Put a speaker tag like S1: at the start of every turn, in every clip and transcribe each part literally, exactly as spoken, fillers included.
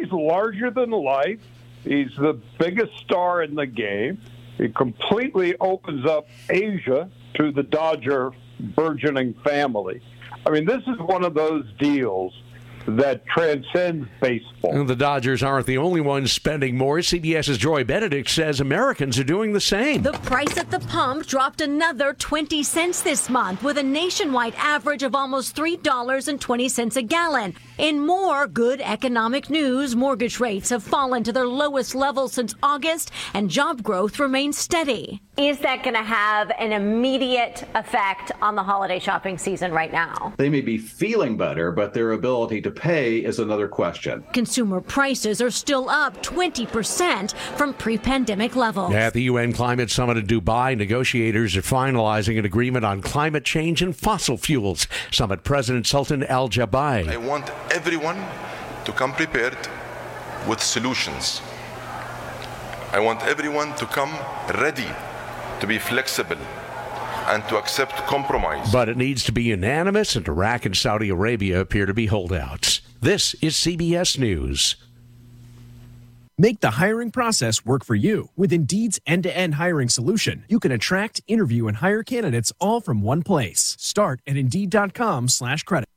S1: he's larger than life. He's the biggest star in the game. He completely opens up Asia to the Dodger burgeoning family. I mean, this is one of those deals that transcends baseball.
S2: The Dodgers aren't the only ones spending more. CBS's Joy Benedict says Americans are doing the same.
S3: The price at the pump dropped another twenty cents this month, with a nationwide average of almost three dollars and twenty cents a gallon. In more good economic news, mortgage rates have fallen to their lowest level since August, and job growth remains steady.
S4: Is that going to have an immediate effect on the holiday shopping season right now?
S5: They may be feeling better, but their ability to pay is another question.
S3: Consumer prices are still up twenty percent from pre-pandemic levels.
S2: At the U N Climate Summit in Dubai, negotiators are finalizing an agreement on climate change and fossil fuels. Summit President Sultan Al Jabai.
S6: I want everyone to come prepared with solutions. I want everyone to come ready to be flexible and to accept compromise.
S2: But it needs to be unanimous, and Iraq and Saudi Arabia appear to be holdouts. This is C B S News.
S7: Make the hiring process work for you. With Indeed's end-to-end hiring solution, you can attract, interview, and hire candidates all from one place. Start at Indeed.com slash credit.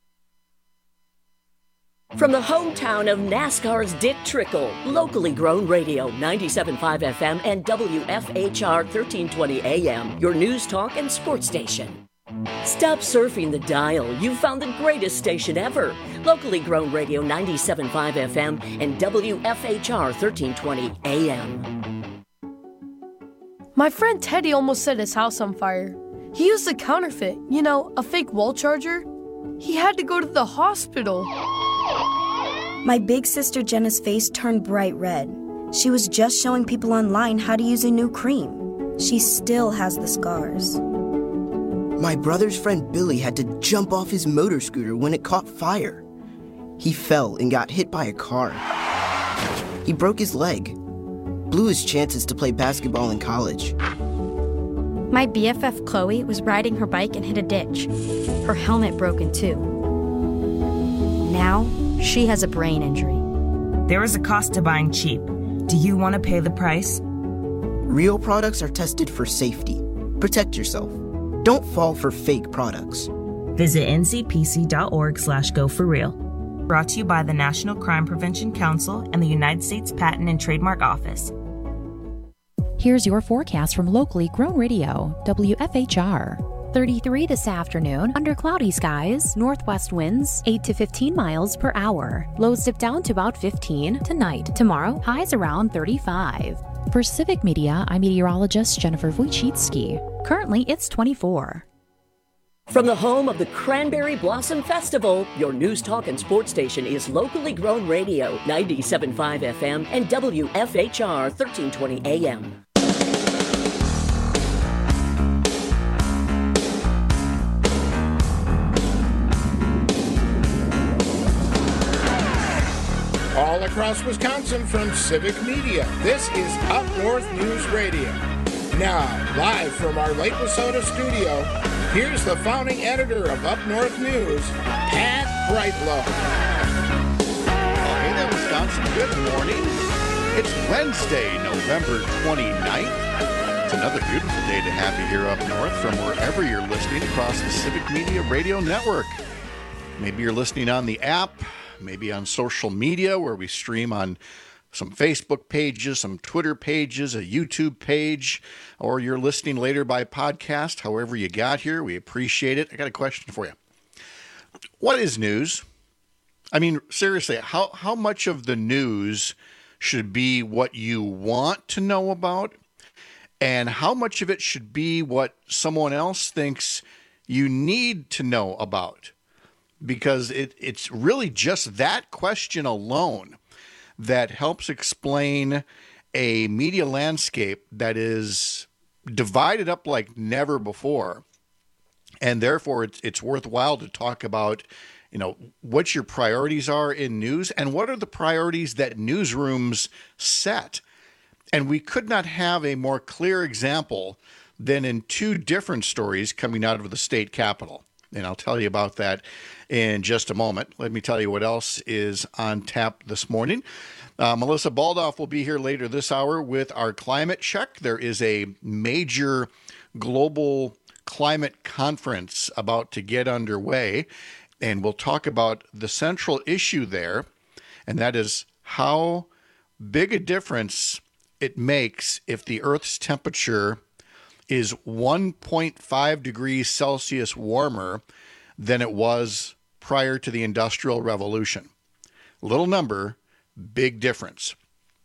S8: From the hometown of NASCAR's Dick Trickle, locally grown radio, ninety-seven point five F M and W F H R thirteen twenty A M, your news talk and sports station. Stop surfing the dial. You've found the greatest station ever. Locally grown radio, ninety-seven point five F M and W F H R thirteen twenty A M.
S9: My friend Teddy almost set his house on fire. He used a counterfeit, you know, a fake wall charger. He had to go to the hospital.
S10: My big sister Jenna's face turned bright red. She was just showing people online how to use a new cream. She still has the scars.
S11: My brother's friend Billy had to jump off his motor scooter when it caught fire. He fell and got hit by a car. He broke his leg, blew his chances to play basketball in college.
S12: My B F F Chloe was riding her bike and hit a ditch. Her helmet broke in two. Now, she has a brain injury.
S13: There is a cost to buying cheap. Do you want to pay the price?
S11: Real products are tested for safety. Protect yourself. Don't fall for fake products.
S13: Visit N C P C dot org slash go for real. Brought to you by the National Crime Prevention Council and the United States Patent and Trademark Office.
S14: Here's your forecast from locally grown radio, W F H R. thirty-three this afternoon, under cloudy skies, northwest winds eight to fifteen miles per hour. Lows dip down to about fifteen tonight. Tomorrow, highs around thirty-five. For Civic Media, I'm meteorologist Jennifer Wojcicki. Currently, it's twenty-four.
S8: From the home of the Cranberry Blossom Festival, your news talk and sports station is locally grown radio, ninety-seven point five F M and W F H R thirteen twenty A M.
S15: All across Wisconsin from Civic Media, this is Up North News Radio. Now, live from our Lake Wissota studio, here's the founding editor of Up North News, Pat Brightlow.
S16: Well, hey there, Wisconsin. Good morning. It's Wednesday, November twenty-ninth. It's another beautiful day to have you here up north from wherever you're listening across the Civic Media Radio Network. Maybe you're listening on the app, maybe on social media where we stream on some Facebook pages, some Twitter pages, a YouTube page, or you're listening later by podcast. However you got here, we appreciate it. I got a question for you. What is news? I mean, seriously, how, how much of the news should be what you want to know about? And how much of it should be what someone else thinks you need to know about? Because it, it's really just that question alone that helps explain a media landscape that is divided up like never before. And therefore, it's, it's worthwhile to talk about, you know, what your priorities are in news and what are the priorities that newsrooms set. And we could not have a more clear example than in two different stories coming out of the state capitol. and I'll tell you about that in just a moment. Let me tell you what else is on tap this morning. Uh, Melissa Baldoff will be here later this hour with our climate check. There is a major global climate conference about to get underway, and we'll talk about the central issue there, and that is how big a difference it makes if the Earth's temperature is one point five degrees Celsius warmer than it was prior to the Industrial Revolution. Little number, big difference.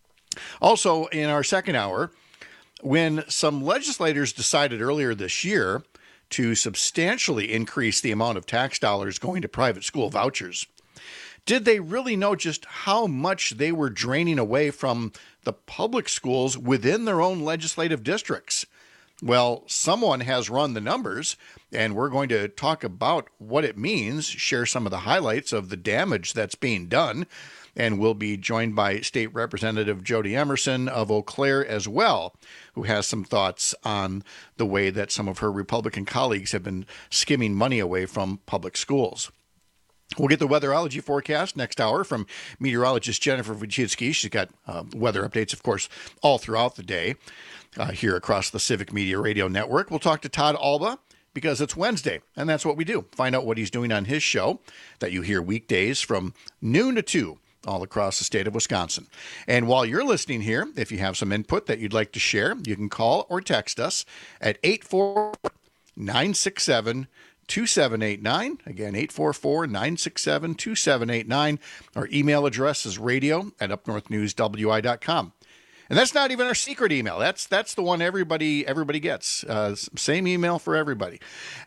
S16: Also, in our second hour, when some legislators decided earlier this year to substantially increase the amount of tax dollars going to private school vouchers, did they really know just how much they were draining away from the public schools within their own legislative districts? Well, someone has run the numbers, and we're going to talk about what it means, share some of the highlights of the damage that's being done, and we'll be joined by State Representative Jody Emerson of Eau Claire as well, who has some thoughts on the way that some of her Republican colleagues have been skimming money away from public schools. We'll get the weatherology forecast next hour from meteorologist Jennifer Wojcicki. She's got uh, weather updates, of course, all throughout the day uh, here across the Civic Media Radio Network. We'll talk to Todd Alba because it's Wednesday, and that's what we do. Find out what he's doing on his show that you hear weekdays from noon to two all across the state of Wisconsin. And while you're listening here, if you have some input that you'd like to share, you can call or text us at eight four four, nine six seven, two seven eight nine. Again, eight four four, nine six seven, two seven eight nine. Our email address is radio at up north news w i dot com. And that's not even our secret email. That's that's the one everybody everybody gets. Uh, same email for everybody.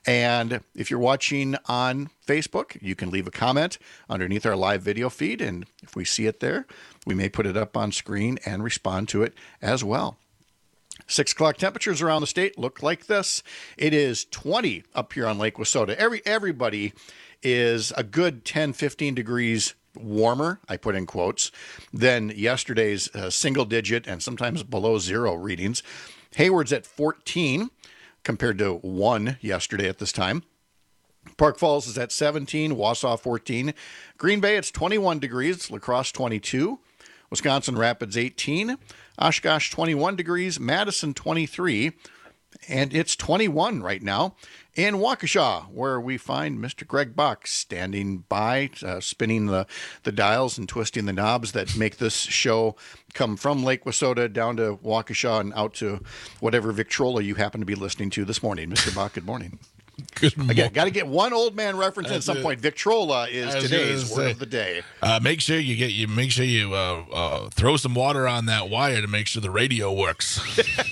S16: And if you're watching on Facebook, you can leave a comment underneath our live video feed. And if we see it there, we may put it up on screen and respond to it as well. Six o'clock temperatures around the state look like this. It is twenty up here on Lake Wissota. Every everybody is a good ten, fifteen degrees warmer, I put in quotes, than yesterday's uh, single digit and sometimes below zero readings. Hayward's at fourteen compared to one yesterday at this time. Park Falls is at seventeen, Wausau fourteen. Green Bay, it's twenty-one degrees, La Crosse twenty-two. Wisconsin Rapids eighteen, Oshkosh twenty-one degrees, Madison twenty-three, and it's twenty-one right now in Waukesha, where we find Mister Greg Bach standing by, uh, spinning the, the dials and twisting the knobs that make this show come from Lake Wissota down to Waukesha and out to whatever Victrola you happen to be listening to this morning. Mister Bach, good morning.
S17: Good morning.
S16: Again, got to get one old man reference in at some point. Victrola is today's word
S17: say,
S16: of the day.
S17: Uh, make sure you get you make sure you uh, uh, throw some water on that wire to make sure the radio works.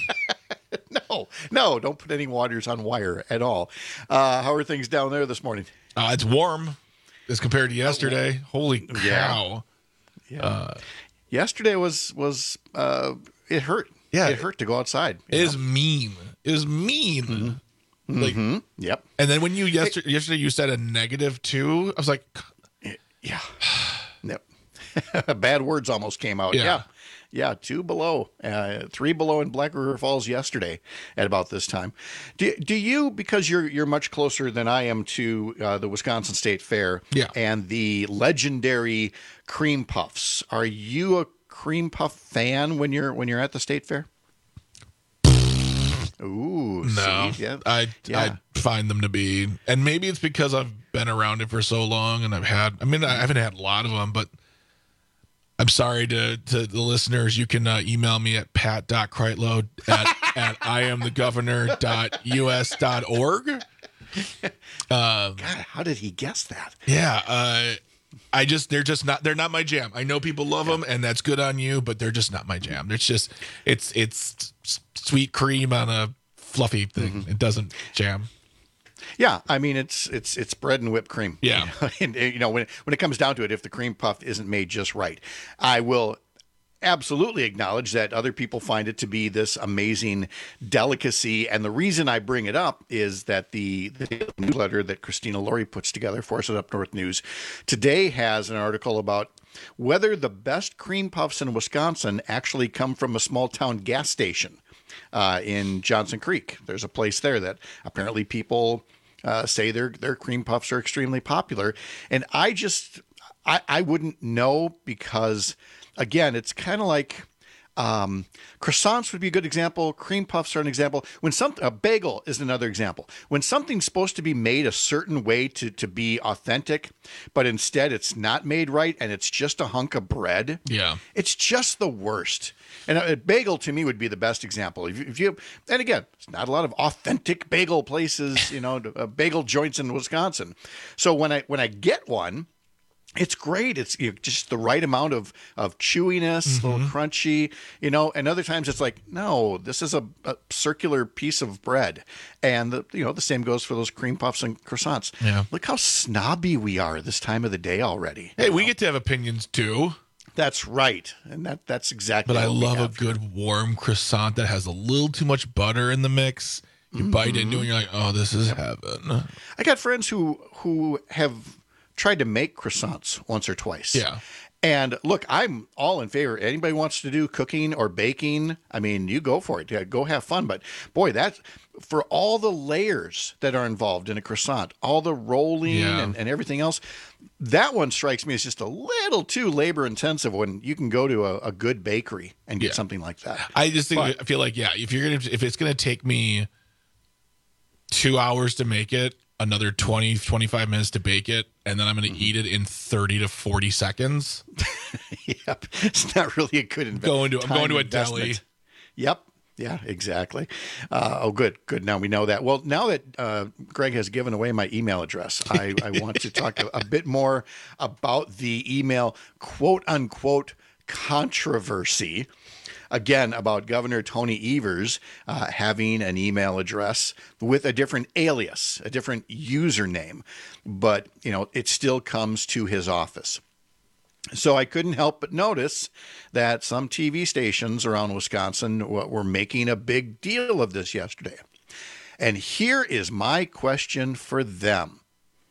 S16: no, no, don't put any waters on wire at all. Uh, how are things down there this morning?
S17: Uh, it's warm as compared to yesterday. Holy cow!
S16: Yeah. yeah. Uh, yesterday was was uh, it hurt.
S17: Yeah,
S16: it hurt to go outside.
S17: It is mean. It is mean.
S16: Mm-hmm.
S17: Like,
S16: mm-hmm. Yep.
S17: And then when you yesterday, yesterday you said a negative two, I was like,
S16: yeah. Yep. Bad words almost came out.
S17: Yeah.
S16: Yeah. Yeah. Two below, uh, three below in Black River Falls yesterday at about this time. Do, do you, because you're, you're much closer than I am to uh, the Wisconsin State Fair
S17: yeah.
S16: and the legendary cream puffs, are you a cream puff fan when you're, when you're at the state fair? Ooh,
S17: no,
S16: see? Yeah.
S17: I
S16: yeah.
S17: I find them to be, and maybe it's because I've been around it for so long, and I've had. I mean, I haven't had a lot of them, but I'm sorry to to the listeners. You can uh, email me at pat dot kreitlow at at I am the governor dot U S dot org. Um,
S16: God, how did he guess that?
S17: Yeah, uh, I just they're just not they're not my jam. I know people love them, and that's good on you, but they're just not my jam. It's just it's it's sweet cream on a fluffy thing. Mm-hmm. It doesn't jam.
S16: Yeah, I mean it's it's it's bread and whipped cream.
S17: Yeah,
S16: you know, and you know when when it comes down to it, if the cream puff isn't made just right, I will absolutely acknowledge that other people find it to be this amazing delicacy. And the reason I bring it up is that the, the newsletter that Christina Laurie puts together for us at Up North News today has an article about whether the best cream puffs in Wisconsin actually come from a small town gas station uh, in Johnson Creek. There's a place there that apparently people uh, say their their cream puffs are extremely popular. And I just, I, I wouldn't know because, again, it's kind of like um, croissants would be a good example. Cream puffs are an example. When something, a bagel is another example. When something's supposed to be made a certain way to, to be authentic, but instead it's not made right and it's just a hunk of bread.
S17: Yeah.
S16: It's just the worst. And a, a bagel to me would be the best example. If you, if you, and again, it's not a lot of authentic bagel places, you know, uh, bagel joints in Wisconsin. So when I, when I get one, it's great. It's you know, just the right amount of, of chewiness, mm-hmm. a little crunchy, you know, and other times it's like, no, this is a, a circular piece of bread. And, the, you know, the same goes for those cream puffs and croissants.
S17: Yeah.
S16: Look how snobby we are this time of the day already.
S17: Hey, we know? get to have opinions too.
S16: That's right. And that that's exactly
S17: But I
S16: what we
S17: love
S16: have
S17: a good warm croissant that has a little too much butter in the mix. You mm-hmm. bite into it and you're like, oh, this is heaven.
S16: I got friends who who have tried to make croissants once or twice.
S17: Yeah.
S16: And look, I'm all in favor. Anybody wants to do cooking or baking, I mean, you go for it. Yeah, go have fun. But boy, that for all the layers that are involved in a croissant, all the rolling
S17: yeah.
S16: and, and everything else, that one strikes me as just a little too labor intensive when you can go to a, a good bakery and get
S17: yeah. something
S16: like that.
S17: I just think,
S16: but,
S17: I feel like, yeah, if you're going to, if it's going to take me two hours to make it, another twenty, twenty-five minutes to bake it, and then I'm going to mm-hmm. eat it in thirty to forty seconds.
S16: Yep. It's not really a good investment.
S17: Going to, I'm going to a deli.
S16: Yep. Yeah, exactly. Uh, oh, good. Good. Now we know that. Well, now that uh, Greg has given away my email address, I, I want to talk a, a bit more about the email quote unquote controversy. Again, about Governor Tony Evers uh, having an email address with a different alias, a different username, but, you know, it still comes to his office. So I couldn't help but notice that some T V stations around Wisconsin were making a big deal of this yesterday. And here is my question for them.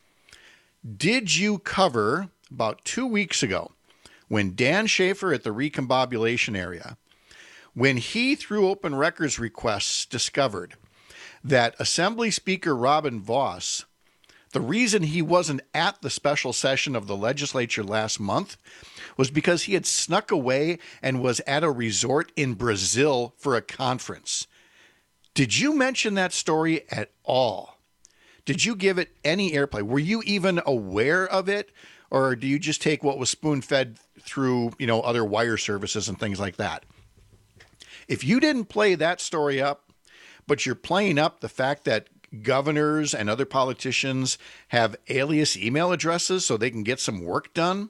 S16: Did you cover about two weeks ago when Dan Schaefer at the recombobulation area, when he, through open records requests, discovered that Assembly Speaker Robin Vos, the reason he wasn't at the special session of the legislature last month was because he had snuck away and was at a resort in Brazil for a conference. Did you mention that story at all? Did you give it any airplay? Were you even aware of it? Or do you just take what was spoon-fed through, you know, other wire services and things like that? If you didn't play that story up, but you're playing up the fact that governors and other politicians have alias email addresses so they can get some work done,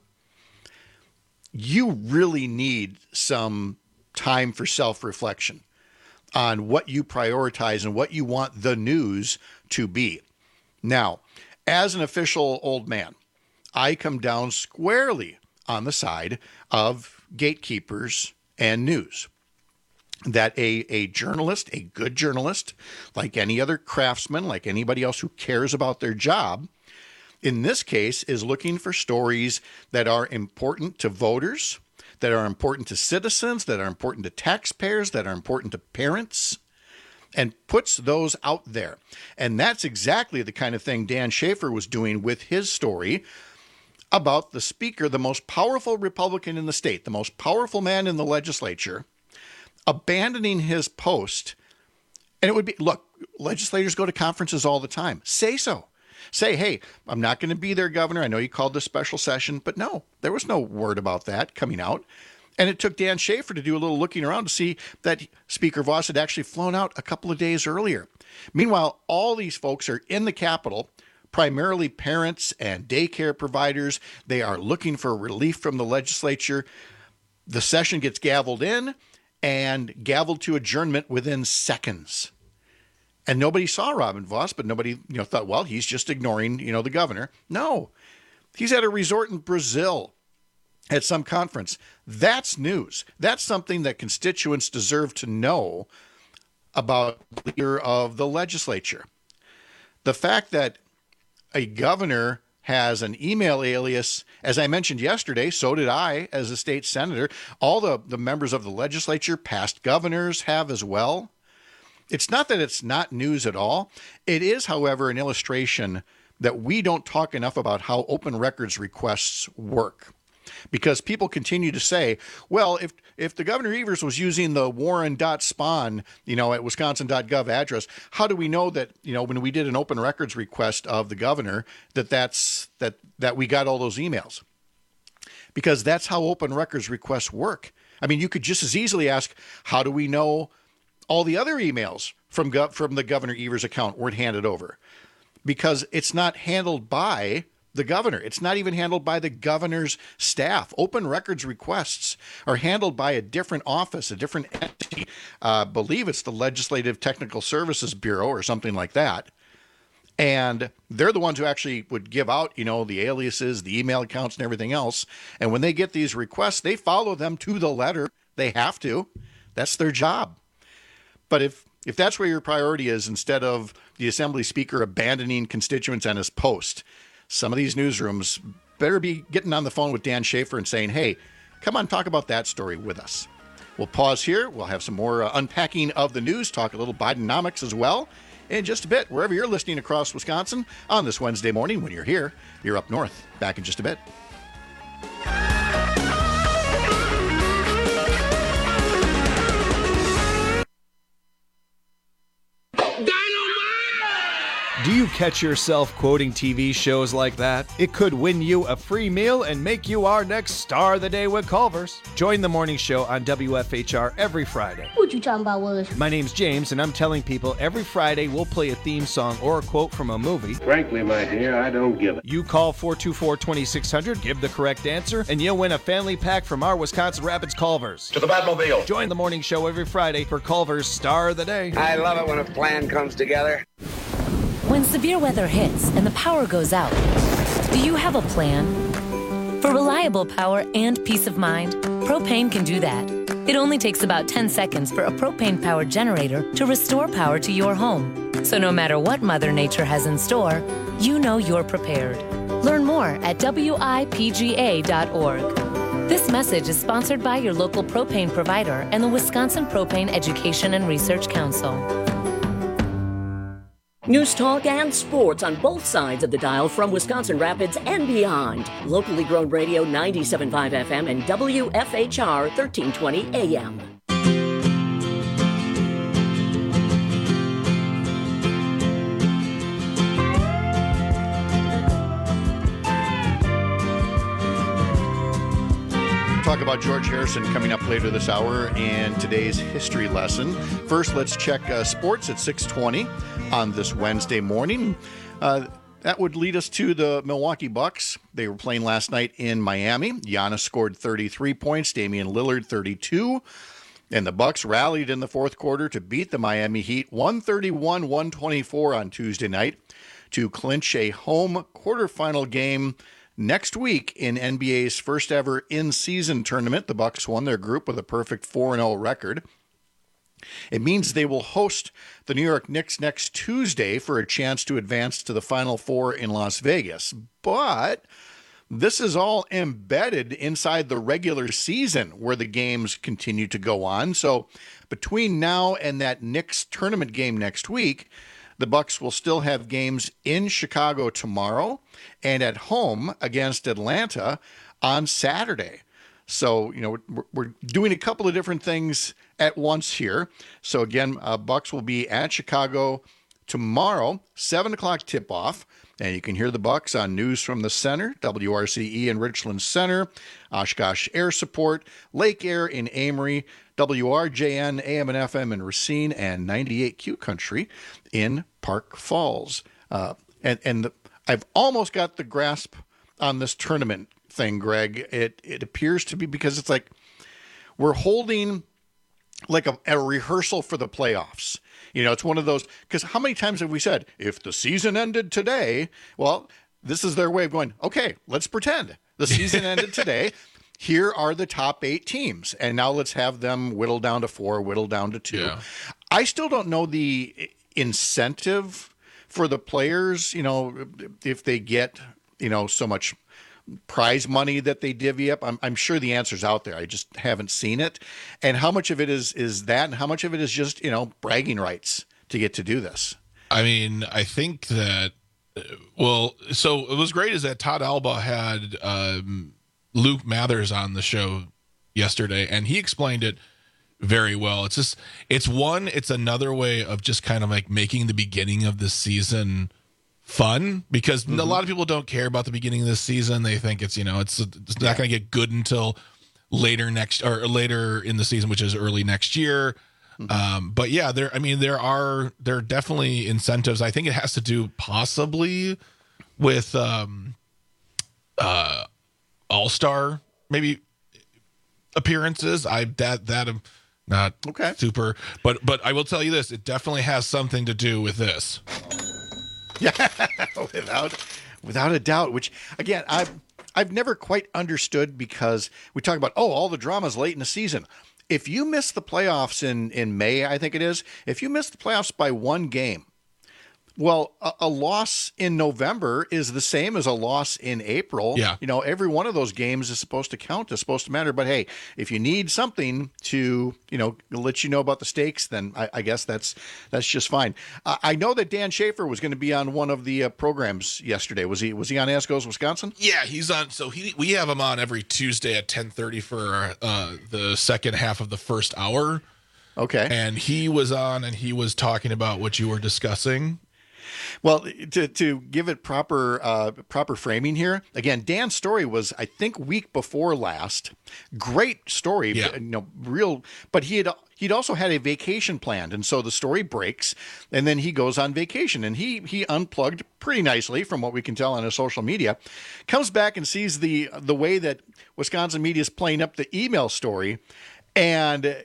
S16: you really need some time for self-reflection on what you prioritize and what you want the news to be. Now, as an official old man, I come down squarely on the side of gatekeepers and news. That a, a journalist, a good journalist, like any other craftsman, like anybody else who cares about their job, in this case is looking for stories that are important to voters, that are important to citizens, that are important to taxpayers, that are important to parents, and puts those out there. And that's exactly the kind of thing Dan Schaefer was doing with his story about the speaker, the most powerful Republican in the state, the most powerful man in the legislature, abandoning his post. And it would be, look, legislators go to conferences all the time. Say so. Say, hey, I'm not going to be there, Governor. I know you called this special session, but no, there was no word about that coming out. And it took Dan Schaefer to do a little looking around to see that Speaker Vos had actually flown out a couple of days earlier. Meanwhile, all these folks are in the Capitol, primarily parents and daycare providers. They are looking for relief from the legislature. The session gets gavelled in and gavelled to adjournment within seconds. And nobody saw Robin Vos, but nobody, you know, thought, well, he's just ignoring, you know, the governor. No, he's at a resort in Brazil at some conference. That's news. That's something that constituents deserve to know about the leader of the legislature. The fact that a governor has an email alias, as I mentioned yesterday, so did I as a state senator. All the, the members of the legislature, past governors, have as well. it's not that it's not news at all. It is, however, an illustration that we don't talk enough about how open records requests work. Because people continue to say, well, if if the Governor Evers was using the warren dot spawn, you know, at wisconsin dot gov address, how do we know that, you know, when we did an open records request of the governor, that that's that that we got all those emails? Because that's how open records requests work. I mean, you could just as easily ask, how do we know all the other emails from Gov- from the Governor Evers account weren't handed over? Because it's not handled by the governor. It's not even handled by the governor's staff. Open records requests are handled by a different office, a different entity. I uh, believe it's the Legislative Technical Services Bureau or something like that. And they're the ones who actually would give out, you know, the aliases, the email accounts and everything else. And when they get these requests, they follow them to the letter. They have to. That's their job. But if if that's where your priority is, instead of the Assembly Speaker abandoning constituents and his post, some of these newsrooms better be getting on the phone with Dan Schaefer and saying, hey, come on, talk about that story with us. We'll pause here. We'll have some more uh, unpacking of the news, talk a little Bidenomics as well in just a bit, wherever you're listening across Wisconsin on this Wednesday morning. When you're here, you're up north. Back in just a bit.
S18: Do you catch yourself quoting T V shows like that? It could win you a free meal and make you our next star of the day with Culver's. Join the morning show on W F H R every Friday.
S19: What you talking about, Willis?
S18: My name's James, and I'm telling people every Friday we'll play a theme song or a quote from a movie.
S20: Frankly, my dear, I don't give it.
S18: You call four two four, two six zero zero, give the correct answer, and you'll win a family pack from our Wisconsin Rapids Culver's.
S20: To the Batmobile.
S18: Join the morning show every Friday for Culver's Star of the Day.
S20: I love it when a plan comes together.
S21: When severe weather hits and the power goes out, do you have a plan? For reliable power and peace of mind, Propane can do that. It only takes about ten seconds for a propane-powered generator to restore power to your home. So no matter what Mother Nature has in store, you know you're prepared. Learn more at W I P G A dot org. This message is sponsored by your local propane provider and the Wisconsin Propane Education and Research Council.
S8: News, talk, and sports on both sides of the dial from Wisconsin Rapids and beyond. Locally grown radio ninety-seven point five F M and W F H R thirteen twenty A M.
S16: Talk about George Harrison coming up later this hour and today's history lesson. First, let's check uh, sports at six twenty on this Wednesday morning. Uh, that would lead us to the Milwaukee Bucks. They were playing last night in Miami. Giannis scored thirty-three points, Damian Lillard thirty-two, and the Bucks rallied in the fourth quarter to beat the Miami Heat one thirty-one to one twenty-four on Tuesday night to clinch a home quarterfinal game next week in N B A's first ever in-season tournament. The Bucks won their group with a perfect four and oh record. It means they will host the New York Knicks next Tuesday for a chance to advance to the Final Four in Las Vegas. But this is all embedded inside the regular season where the games continue to go on. So between now and that Knicks tournament game next week, the Bucks will still have games in Chicago tomorrow and at home against Atlanta on Saturday. So, you know, we're, we're doing a couple of different things at once here. So again, uh, Bucks will be at Chicago tomorrow, seven o'clock tip-off. And you can hear the Bucks on News from the Center, W R C E in Richland Center, Oshkosh Air Support, Lake Air in Amory, W R J N, A M and F M in Racine, and ninety-eight Q Country in Park Falls. Uh, and and the, I've almost got the grasp on this tournament thing, Greg. It it appears to be because it's like we're holding like a, a rehearsal for the playoffs. You know, it's one of those, because how many times have we said, if the season ended today, well, this is their way of going, okay, let's pretend the season ended today. Here are the top eight teams. And now let's have them whittle down to four, whittle down to two. Yeah. I still don't know the incentive for the players, you know, if they get, you know, so much prize money that they divvy up? I'm, I'm sure the answer's out there. I just haven't seen it. And how much of it is is that, and how much of it is just, you know, bragging rights to get to do this?
S17: I mean, I think that, well, so it was great is that Todd Alba had um, Luke Mathers on the show yesterday, and he explained it very well. It's just, it's one, it's another way of just kind of like making the beginning of the season fun, because mm-hmm. a lot of people don't care about the beginning of the season. They think it's, you know, it's, it's not going to get good until later next or later in the season, which is early next year. Mm-hmm. Um, but yeah, there, I mean, there are, there are definitely incentives. I think it has to do possibly with um, uh, all-star maybe appearances. I, that, that, um, Not
S16: okay.
S17: super, but but I will tell you this: it definitely has something to do with this.
S16: Yeah, without without a doubt. Which again, I've I've never quite understood, because we talk about oh, all the drama's late in the season. If you miss the playoffs in in May, I think it is. If you miss the playoffs by one game, well, a, a loss in November is the same as a loss in April.
S17: Yeah.
S16: You know, every one of those games is supposed to count, is supposed to matter. But hey, if you need something to, you know, let you know about the stakes, then I, I guess that's that's just fine. Uh, I know that Dan Schaefer was going to be on one of the uh, programs yesterday. Was he? Was he on Ask Goes Wisconsin?
S17: Yeah, he's on. So he we have him on every Tuesday at ten thirty for uh, the second half of the first hour.
S16: Okay.
S17: And he was on, and he was talking about what you were discussing.
S16: Well, to to give it proper uh, proper framing here, again, Dan's story was, I think, week before last. Great story,
S17: yeah.
S16: you know, real. But he had he'd also had a vacation planned, and so the story breaks, and then he goes on vacation, and he he unplugged pretty nicely from what we can tell on his social media. Comes back and sees the the way that Wisconsin media is playing up the email story, and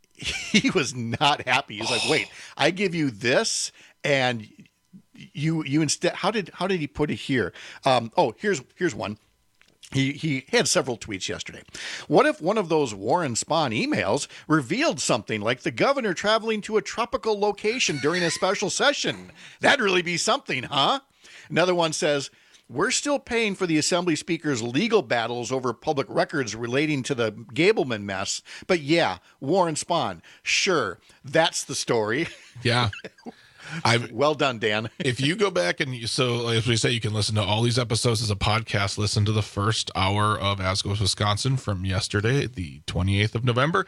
S16: he was not happy. He's like, "Wait, I give you this, and." You you instead how did how did he put it here? Um, oh, here's here's one. He he had several tweets yesterday. What if one of those Warren Spahn emails revealed something like the governor traveling to a tropical location during a special session? That'd really be something, huh? Another one says, we're still paying for the Assembly Speaker's legal battles over public records relating to the Gableman mess. But yeah, Warren Spahn, sure, that's the story.
S17: Yeah. I've,
S16: well done, Dan.
S17: If you go back and you, so as we say, you can listen to all these episodes as a podcast. Listen to the first hour of Ask Goes Wisconsin from yesterday, the twenty-eighth of November.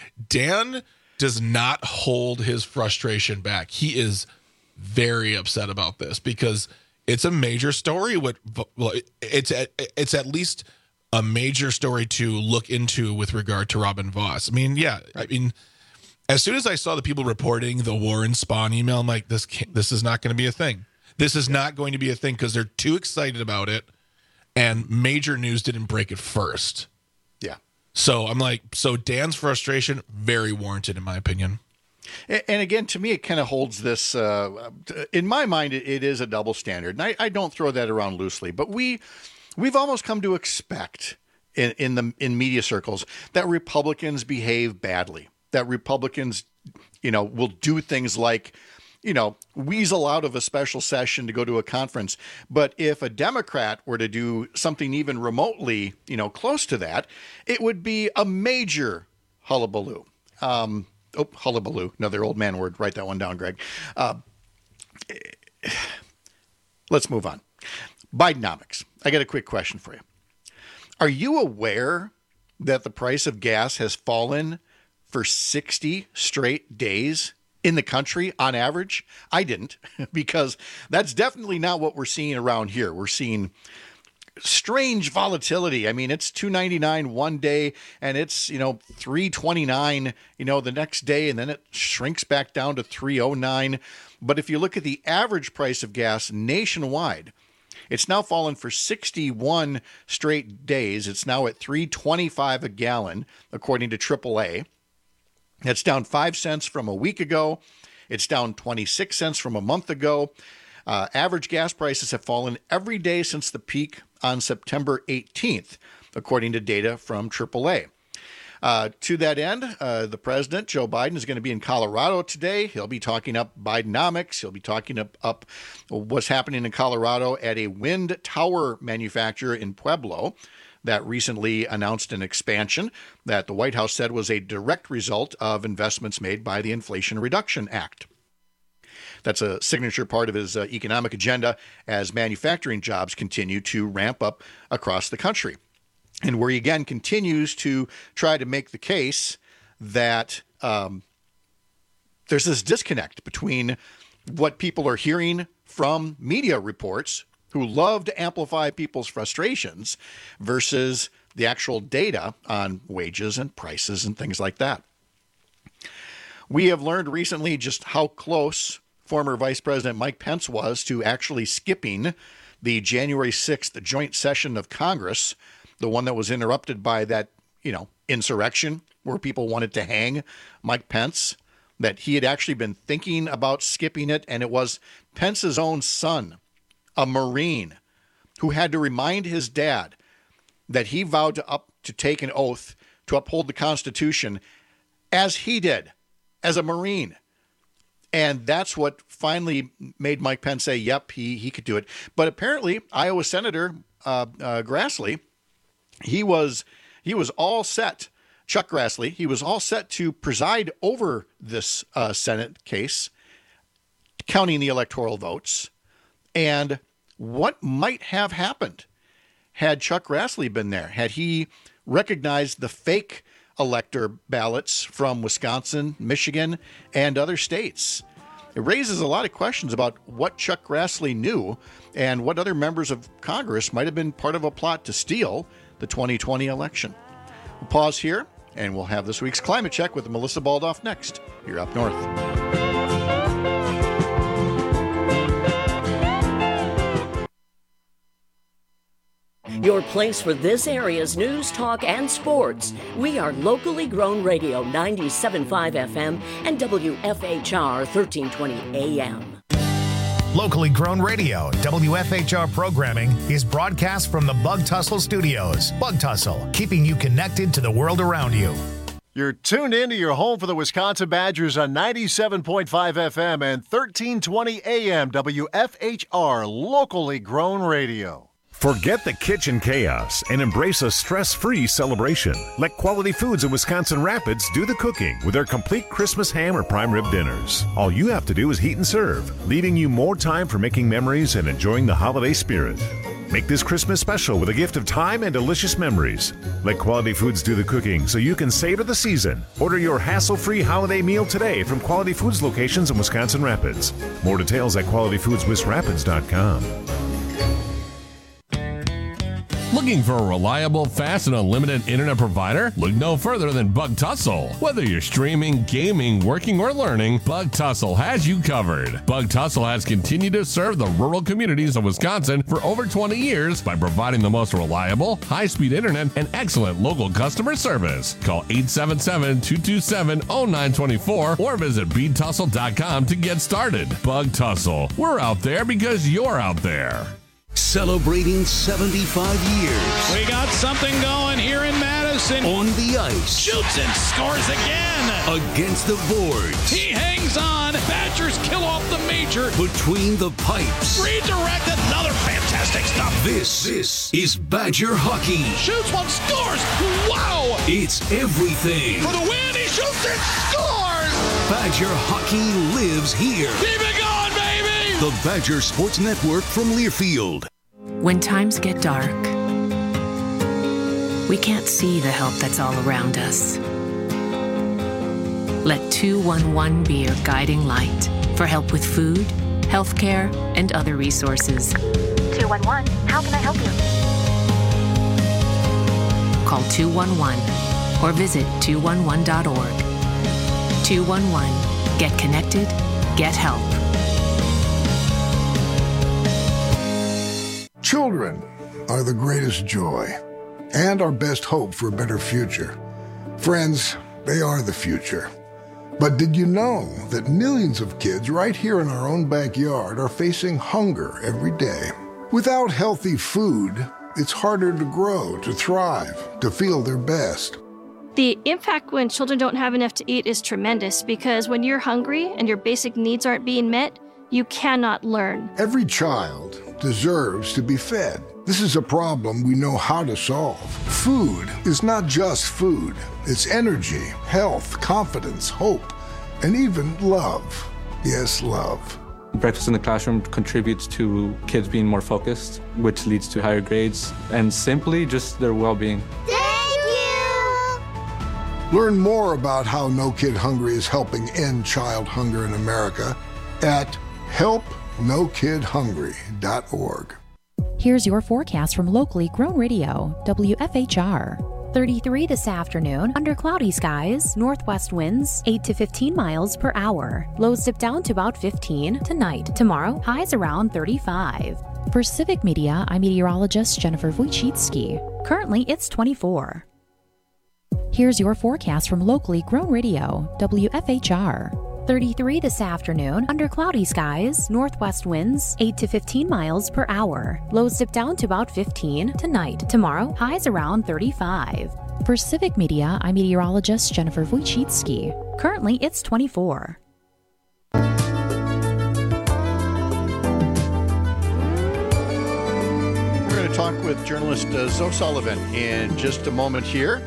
S17: Dan does not hold his frustration back. He is very upset about this because it's a major story. What well, it's at, it's at least a major story to look into with regard to Robin Vos. I mean, yeah, I mean. As soon as I saw the people reporting the Warren Spahn email, I'm like, this can't, this is not going to be a thing. This is not going to be a thing because they're too excited about it, and major news didn't break it first.
S16: Yeah.
S17: So I'm like, so Dan's frustration, very warranted in my opinion.
S16: And again, to me, it kind of holds this, uh, in my mind, it, it is a double standard. And I, I don't throw that around loosely, but we, we've almost come to expect in, in the in media circles that Republicans behave badly. That Republicans, you know, will do things like, you know, weasel out of a special session to go to a conference. But if a Democrat were to do something even remotely, you know, close to that, it would be a major hullabaloo. Um, oh, hullabaloo, another old man word. Write that one down, Greg. Uh, let's move on. Bidenomics. I got a quick question for you. Are you aware that the price of gas has fallen for sixty straight days in the country on average? I didn't, because that's definitely not what we're seeing around here. We're seeing strange volatility. I mean, it's two ninety-nine one day and it's, you know, three twenty-nine, you know, the next day, and then it shrinks back down to three oh nine. But if you look at the average price of gas nationwide, it's now fallen for sixty-one straight days. It's now at three twenty-five a gallon, according to triple A. It's down five cents from a week ago. It's down twenty-six cents from a month ago. Uh, average gas prices have fallen every day since the peak on September eighteenth, according to data from triple A. Uh, to that end, uh, the president, Joe Biden, is going to be in Colorado today. He'll be talking up Bidenomics. He'll be talking up, up what's happening in Colorado at a wind tower manufacturer in Pueblo that recently announced an expansion that the White House said was a direct result of investments made by the Inflation Reduction Act. That's a signature part of his uh, economic agenda as manufacturing jobs continue to ramp up across the country. And where he again continues to try to make the case that um, there's this disconnect between what people are hearing from media reports who love to amplify people's frustrations versus the actual data on wages and prices and things like that. We have learned recently just how close former Vice President Mike Pence was to actually skipping the January sixth joint session of Congress, the one that was interrupted by that, you know, insurrection where people wanted to hang Mike Pence, that he had actually been thinking about skipping it. And it was Pence's own son, a Marine, who had to remind his dad that he vowed to up to take an oath to uphold the Constitution as he did, as a Marine. And that's what finally made Mike Pence say, yep, he, he could do it. But apparently, Iowa Senator uh, uh, Grassley, He was he was all set, Chuck Grassley, he was all set to preside over this uh, Senate case, counting the electoral votes. And what might have happened had Chuck Grassley been there? Had he recognized the fake elector ballots from Wisconsin, Michigan, and other states? It raises a lot of questions about what Chuck Grassley knew and what other members of Congress might have been part of a plot to steal the twenty twenty election. We'll pause here, and we'll have this week's Climate Check with Melissa Baldoff next. You're Up North.
S8: Your place for this area's news, talk, and sports. We are locally grown radio ninety-seven point five F M and W F H R thirteen twenty A M.
S19: Locally grown radio, W F H R programming is broadcast from the Bug Tussle Studios. Bug Tussle, keeping you connected to the world around you.
S22: You're tuned in to your home for the Wisconsin Badgers on ninety-seven point five F M and thirteen twenty A M W F H R, locally grown radio.
S23: Forget the kitchen chaos and embrace a stress-free celebration. Let Quality Foods in Wisconsin Rapids do the cooking with their complete Christmas ham or prime rib dinners. All you have to do is heat and serve, leaving you more time for making memories and enjoying the holiday spirit. Make this Christmas special with a gift of time and delicious memories. Let Quality Foods do the cooking so you can savor the season. Order your hassle-free holiday meal today from Quality Foods locations in Wisconsin Rapids. More details at quality foods wis rapids dot com.
S24: Looking for a reliable, fast, and unlimited internet provider? Look no further than Bug Tussle. Whether you're streaming, gaming, working, or learning, Bug Tussle has you covered. Bug Tussle has continued to serve the rural communities of Wisconsin for over twenty years by providing the most reliable, high-speed internet and excellent local customer service. Call eight seven seven, two two seven, zero nine two four or visit bead tussle dot com to get started. Bug Tussle. We're out there because you're out there.
S25: Celebrating seventy-five years.
S26: We got something going here in Madison.
S25: On the ice.
S26: Shoots and scores again.
S25: Against the boards.
S26: He hangs on. Badgers kill off the major.
S25: Between the pipes.
S26: Redirect, another fantastic stop.
S25: This, this is Badger hockey.
S26: Shoots one, scores. Wow.
S25: It's everything.
S26: For the win, he shoots and scores.
S25: Badger hockey lives here.
S26: Keep it going, baby.
S25: The Badger Sports Network from Learfield.
S27: When times get dark, we can't see the help that's all around us. Let two one one be your guiding light for help with food, healthcare, and other resources.
S28: two one one, how can I help you?
S27: Call two one one or visit two one one dot org. two one one, get connected, get help.
S29: Children are the greatest joy and our best hope for a better future. Friends, they are the future. But did you know that millions of kids right here in our own backyard are facing hunger every day? Without healthy food, it's harder to grow, to thrive, to feel their best.
S1: The impact when children don't have enough to eat is tremendous because when you're hungry and your basic needs aren't being met, you cannot learn.
S29: Every child deserves to be fed. This is a problem we know how to solve. Food is not just food. It's energy, health, confidence, hope, and even love. Yes, love.
S2: Breakfast in the classroom contributes to kids being more focused, which leads to higher grades, and simply just their well-being.
S29: Learn more about how No Kid Hungry is helping end child hunger in America at help no kid hungry dot org.
S14: Here's your forecast from locally grown radio, W F H R. thirty-three this afternoon, under cloudy skies, northwest winds, eight to fifteen miles per hour. Lows dip down to about fifteen tonight. Tomorrow, highs around thirty-five. For Civic Media, I'm meteorologist Jennifer Wojcicki. Currently, it's twenty-four. Here's your forecast from locally grown radio, W F H R. thirty-three this afternoon, under cloudy skies, northwest winds, eight to fifteen miles per hour. Lows dip down to about fifteen tonight. Tomorrow, highs around thirty-five. For Civic Media, I'm meteorologist Jennifer Wojcicki. Currently, it's twenty-four.
S16: We're going to talk with journalist uh, Zoe Sullivan in just a moment here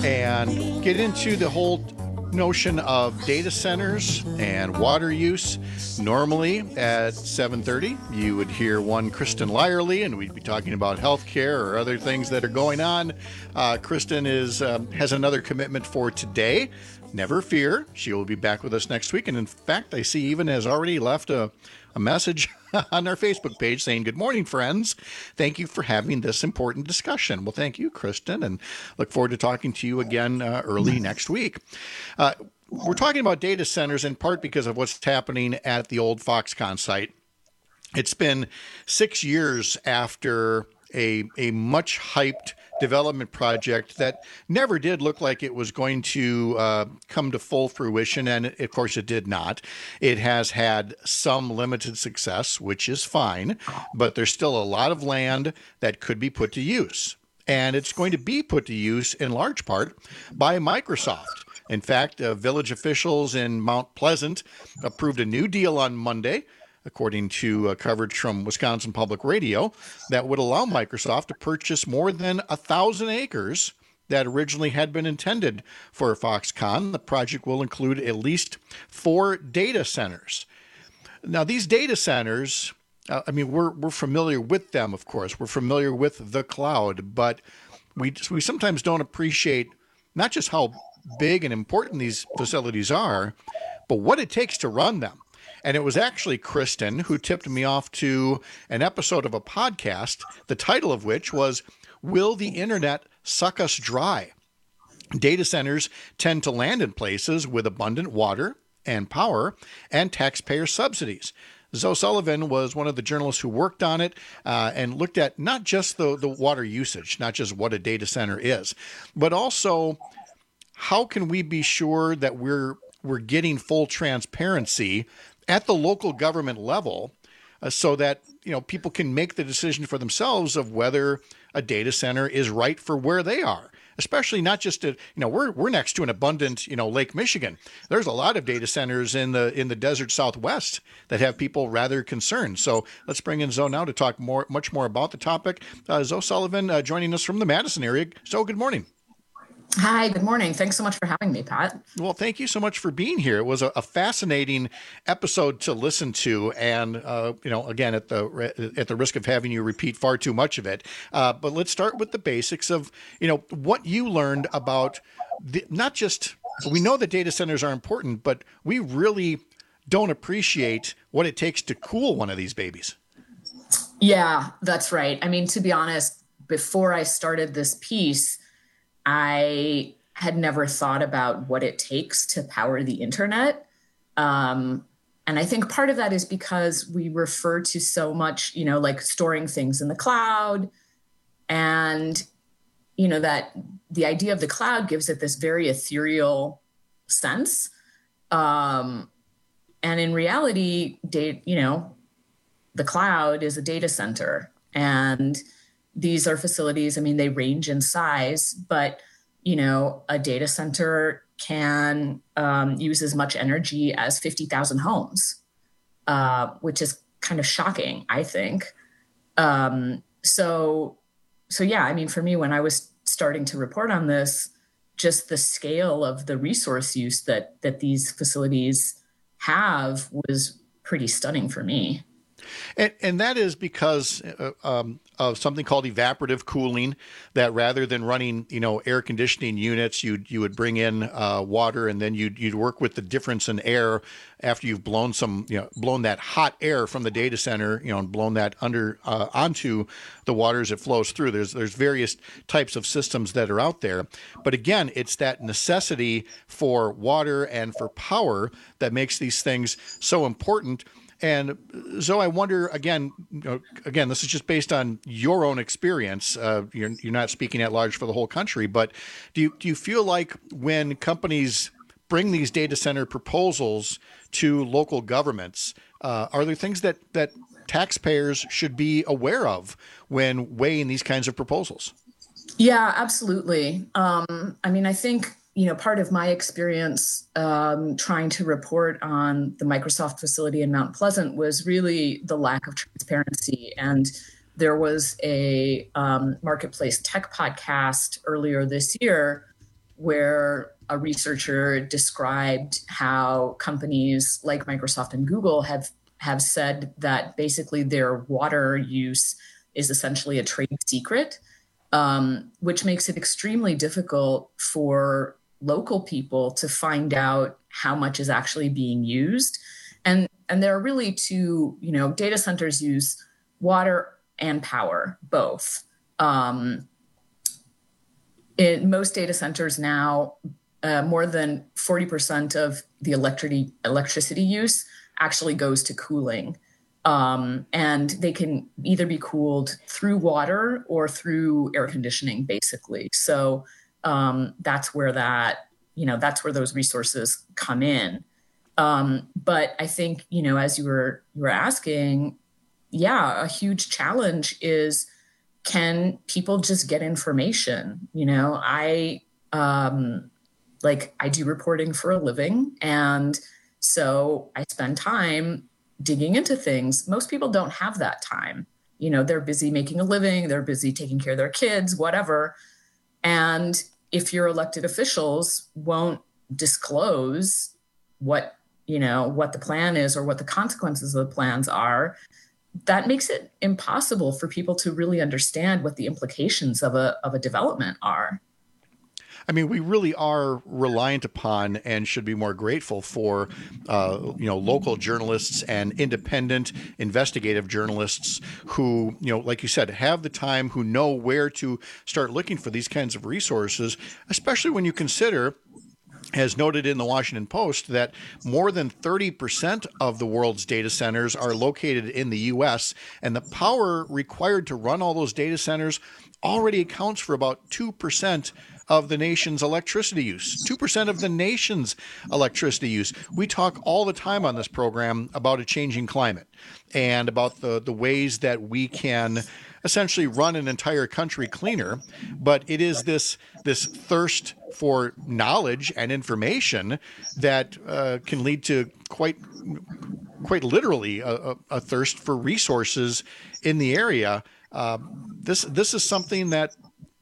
S16: and get into the whole notion of data centers and water use. Normally at seven thirty, you would hear one Kristen Lyerly, and we'd be talking about healthcare or other things that are going on. Uh, Kristen is um, has another commitment for today. Never fear, she will be back with us next week. And in fact, I see even has already left a, a message on our Facebook page saying, "Good morning, friends. Thank you for having this important discussion." Well, thank you, Kristen, and look forward to talking to you again uh, early next week. Uh, we're talking about data centers in part because of what's happening at the old Foxconn site. It's been six years after a, a much hyped development project that never did look like it was going to uh, come to full fruition, and of course it did not. It has had some limited success, which is fine, but there's still a lot of land that could be put to use, and it's going to be put to use in large part by Microsoft. In fact, uh, village officials in Mount Pleasant approved a new deal on Monday, according to uh, coverage from Wisconsin Public Radio, that would allow Microsoft to purchase more than a thousand acres that originally had been intended for Foxconn. The project will include at least four data centers. Now, these data centers, uh, I mean, we're we're familiar with them, of course. We're familiar with the cloud, but we we sometimes don't appreciate not just how big and important these facilities are, but what it takes to run them. And it was actually Kristen who tipped me off to an episode of a podcast, the title of which was, "Will the Internet Suck Us Dry?" Data centers tend to land in places with abundant water and power and taxpayer subsidies. Zoe Sullivan was one of the journalists who worked on it uh, and looked at not just the, the water usage, not just what a data center is, but also how can we be sure that we're we're getting full transparency at the local government level, uh, so that, you know, people can make the decision for themselves of whether a data center is right for where they are. Especially not just to, you know, we're we're next to an abundant, you know, Lake Michigan. There's a lot of data centers in the in the desert Southwest that have people rather concerned. So let's bring in Zoe now to talk more, much more about the topic. Uh, Zoe Sullivan uh, joining us from the Madison area. Zoe, good morning.
S3: Hi, good morning. Thanks so much for having me, Pat.
S16: Well, thank you so much for being here. It was a, a fascinating episode to listen to, and uh, you know, again, at the at the risk of having you repeat far too much of it, uh, but let's start with the basics of, you know, what you learned about the, not just, we know that data centers are important, but we really don't appreciate what it takes to cool one of these babies.
S3: Yeah, that's right. I mean, to be honest, before I started this piece, I had never thought about what it takes to power the internet. Um, and I think part of that is because we refer to so much, you know, like storing things in the cloud, and, you know, that the idea of the cloud gives it this very ethereal sense. Um, and in reality, data, you know, the cloud is a data center, and these are facilities, I mean, they range in size, but you know, a data center can um, use as much energy as fifty thousand homes, uh, which is kind of shocking, I think. Um, so, so yeah, I mean, for me, when I was starting to report on this, just the scale of the resource use that that these facilities have was pretty stunning for me.
S16: And, and that is because uh, um, of something called evaporative cooling, that rather than running, you know, air conditioning units, you you would bring in uh, water, and then you'd, you'd work with the difference in air after you've blown some, you know, blown that hot air from the data center, you know, and blown that under uh, onto the water as it flows through. There's there's various types of systems that are out there. But again, it's that necessity for water and for power that makes these things so important. And so I wonder, again, you know, again, this is just based on your own experience. Uh, you're, you're not speaking at large for the whole country, but do you, do you feel like when companies bring these data center proposals to local governments, uh, are there things that, that taxpayers should be aware of when weighing these kinds of proposals?
S3: Yeah, absolutely. Um, I mean, I think, you know, part of my experience um, trying to report on the Microsoft facility in Mount Pleasant was really the lack of transparency. And there was a um, Marketplace Tech podcast earlier this year where a researcher described how companies like Microsoft and Google have, have said that basically their water use is essentially a trade secret, um, which makes it extremely difficult for local people to find out how much is actually being used. And, and there are really two, you know, data centers use water and power, both. Um, in most data centers now, uh, more than forty percent of the electricity, electricity use actually goes to cooling. Um, and they can either be cooled through water or through air conditioning, basically. So Um, that's where that, you know, that's where those resources come in. Um, but I think, you know, as you were, you were asking, yeah, a huge challenge is, can people just get information? You know, I, um, like I do reporting for a living. And so I spend time digging into things. Most people don't have that time. You know, they're busy making a living, they're busy taking care of their kids, whatever. And if your elected officials won't disclose what, you know, what the plan is or what the consequences of the plans are, that makes it impossible for people to really understand what the implications of a, of a development are.
S16: I mean, we really are reliant upon and should be more grateful for, uh, you know, local journalists and independent investigative journalists who, you know, like you said, have the time, who know where to start looking for these kinds of resources, especially when you consider, as noted in the Washington Post, that more than thirty percent of the world's data centers are located in the U S, and the power required to run all those data centers already accounts for about two percent of the nation's electricity use, two percent of the nation's electricity use. We talk all the time on this program about a changing climate and about the, the ways that we can essentially run an entire country cleaner. But it is this, this thirst for knowledge and information that uh, can lead to quite quite literally a, a, a thirst for resources in the area. Uh, this this is something that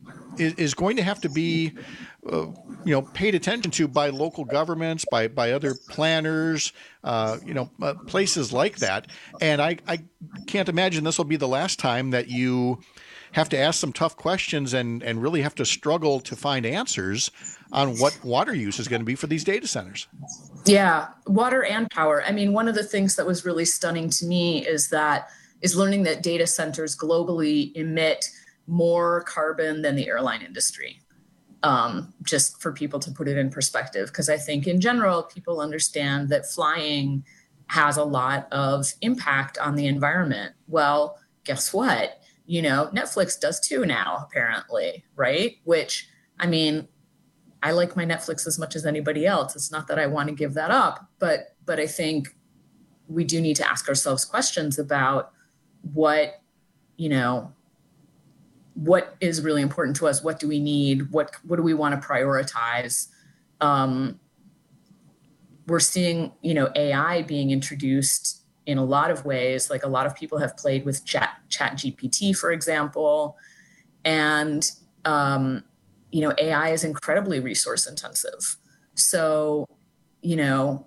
S16: is going to have to be, uh, you know, paid attention to by local governments, by by other planners, uh, you know, uh, places like that. And I, I can't imagine this will be the last time that you have to ask some tough questions and, and really have to struggle to find answers on what water use is going to be for these data centers.
S3: Yeah, water and power. I mean, one of the things that was really stunning to me is that is learning that data centers globally emit more carbon than the airline industry, um, just for people to put it in perspective. Because I think in general, people understand that flying has a lot of impact on the environment. Well, guess what? You know, Netflix does too now, apparently, right? Which, I mean, I like my Netflix as much as anybody else. It's not that I want to give that up, but but I think we do need to ask ourselves questions about what, you know, what is really important to us? What do we need? What what do we want to prioritize? Um, we're seeing, you know, A I being introduced in a lot of ways. Like a lot of people have played with Chat Chat G P T, for example, and um, you know, A I is incredibly resource intensive. So, you know,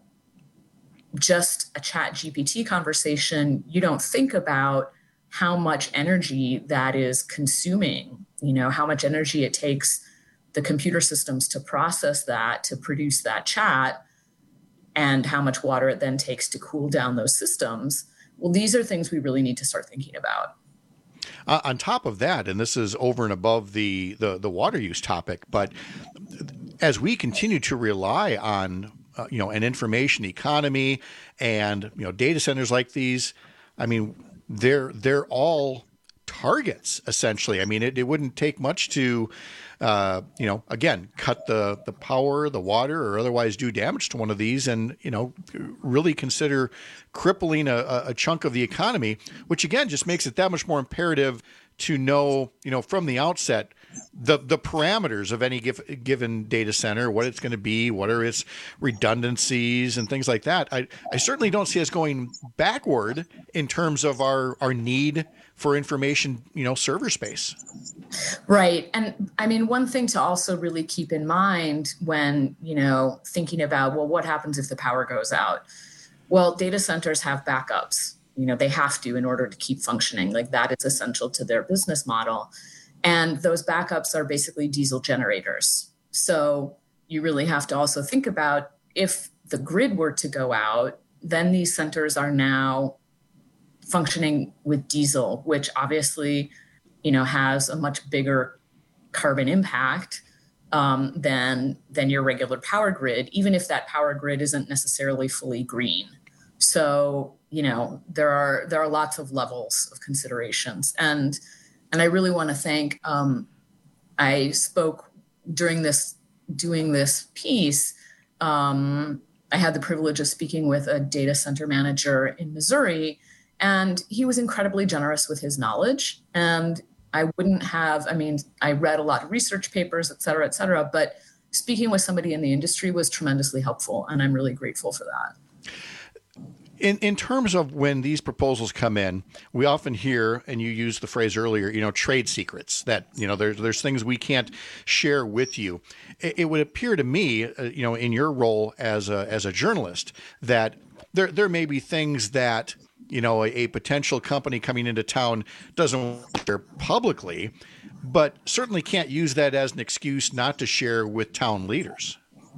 S3: just a Chat G P T conversation, you don't think about how much energy that is consuming, you know, how much energy it takes the computer systems to process that, to produce that chat, and how much water it then takes to cool down those systems. Well, these are things we really need to start thinking about.
S16: Uh, on top of that, and this is over and above the, the, the water use topic, but as we continue to rely on, uh, you know, an information economy and, you know, data centers like these, I mean, they're they're all targets, essentially. I mean, it, it wouldn't take much to, uh, you know, again, cut the, the power, the water, or otherwise do damage to one of these and, you know, really consider crippling a, a chunk of the economy, which, again, just makes it that much more imperative to know, you know, from the outset, the the parameters of any give, given data center, what it's going to be, what are its redundancies and things like that. I, I certainly don't see us going backward in terms of our, our need for information, you know, server space.
S3: Right. And I mean, one thing to also really keep in mind when, you know, thinking about, well, what happens if the power goes out? Well, data centers have backups. You know, they have to in order to keep functioning. Like that is essential to their business model. And those backups are basically diesel generators. So you really have to also think about if the grid were to go out, then these centers are now functioning with diesel, which obviously, you know, has a much bigger carbon impact um, than, than your regular power grid, even if that power grid isn't necessarily fully green. So, you know, there are there are lots of levels of considerations. And and I really want to thank, um, I spoke during this, doing this piece, um, I had the privilege of speaking with a data center manager in Missouri, and he was incredibly generous with his knowledge. And I wouldn't have, I mean, I read a lot of research papers, et cetera, et cetera, but speaking with somebody in the industry was tremendously helpful. And I'm really grateful for that.
S16: In in terms of when these proposals come in, we often hear, and you used the phrase earlier, you know, trade secrets, that, you know, there's there's things we can't share with you. It, it would appear to me, uh, you know, in your role as a as a journalist, that there there may be things that, you know, a, a potential company coming into town doesn't share publicly, but certainly can't use that as an excuse not to share with town leaders.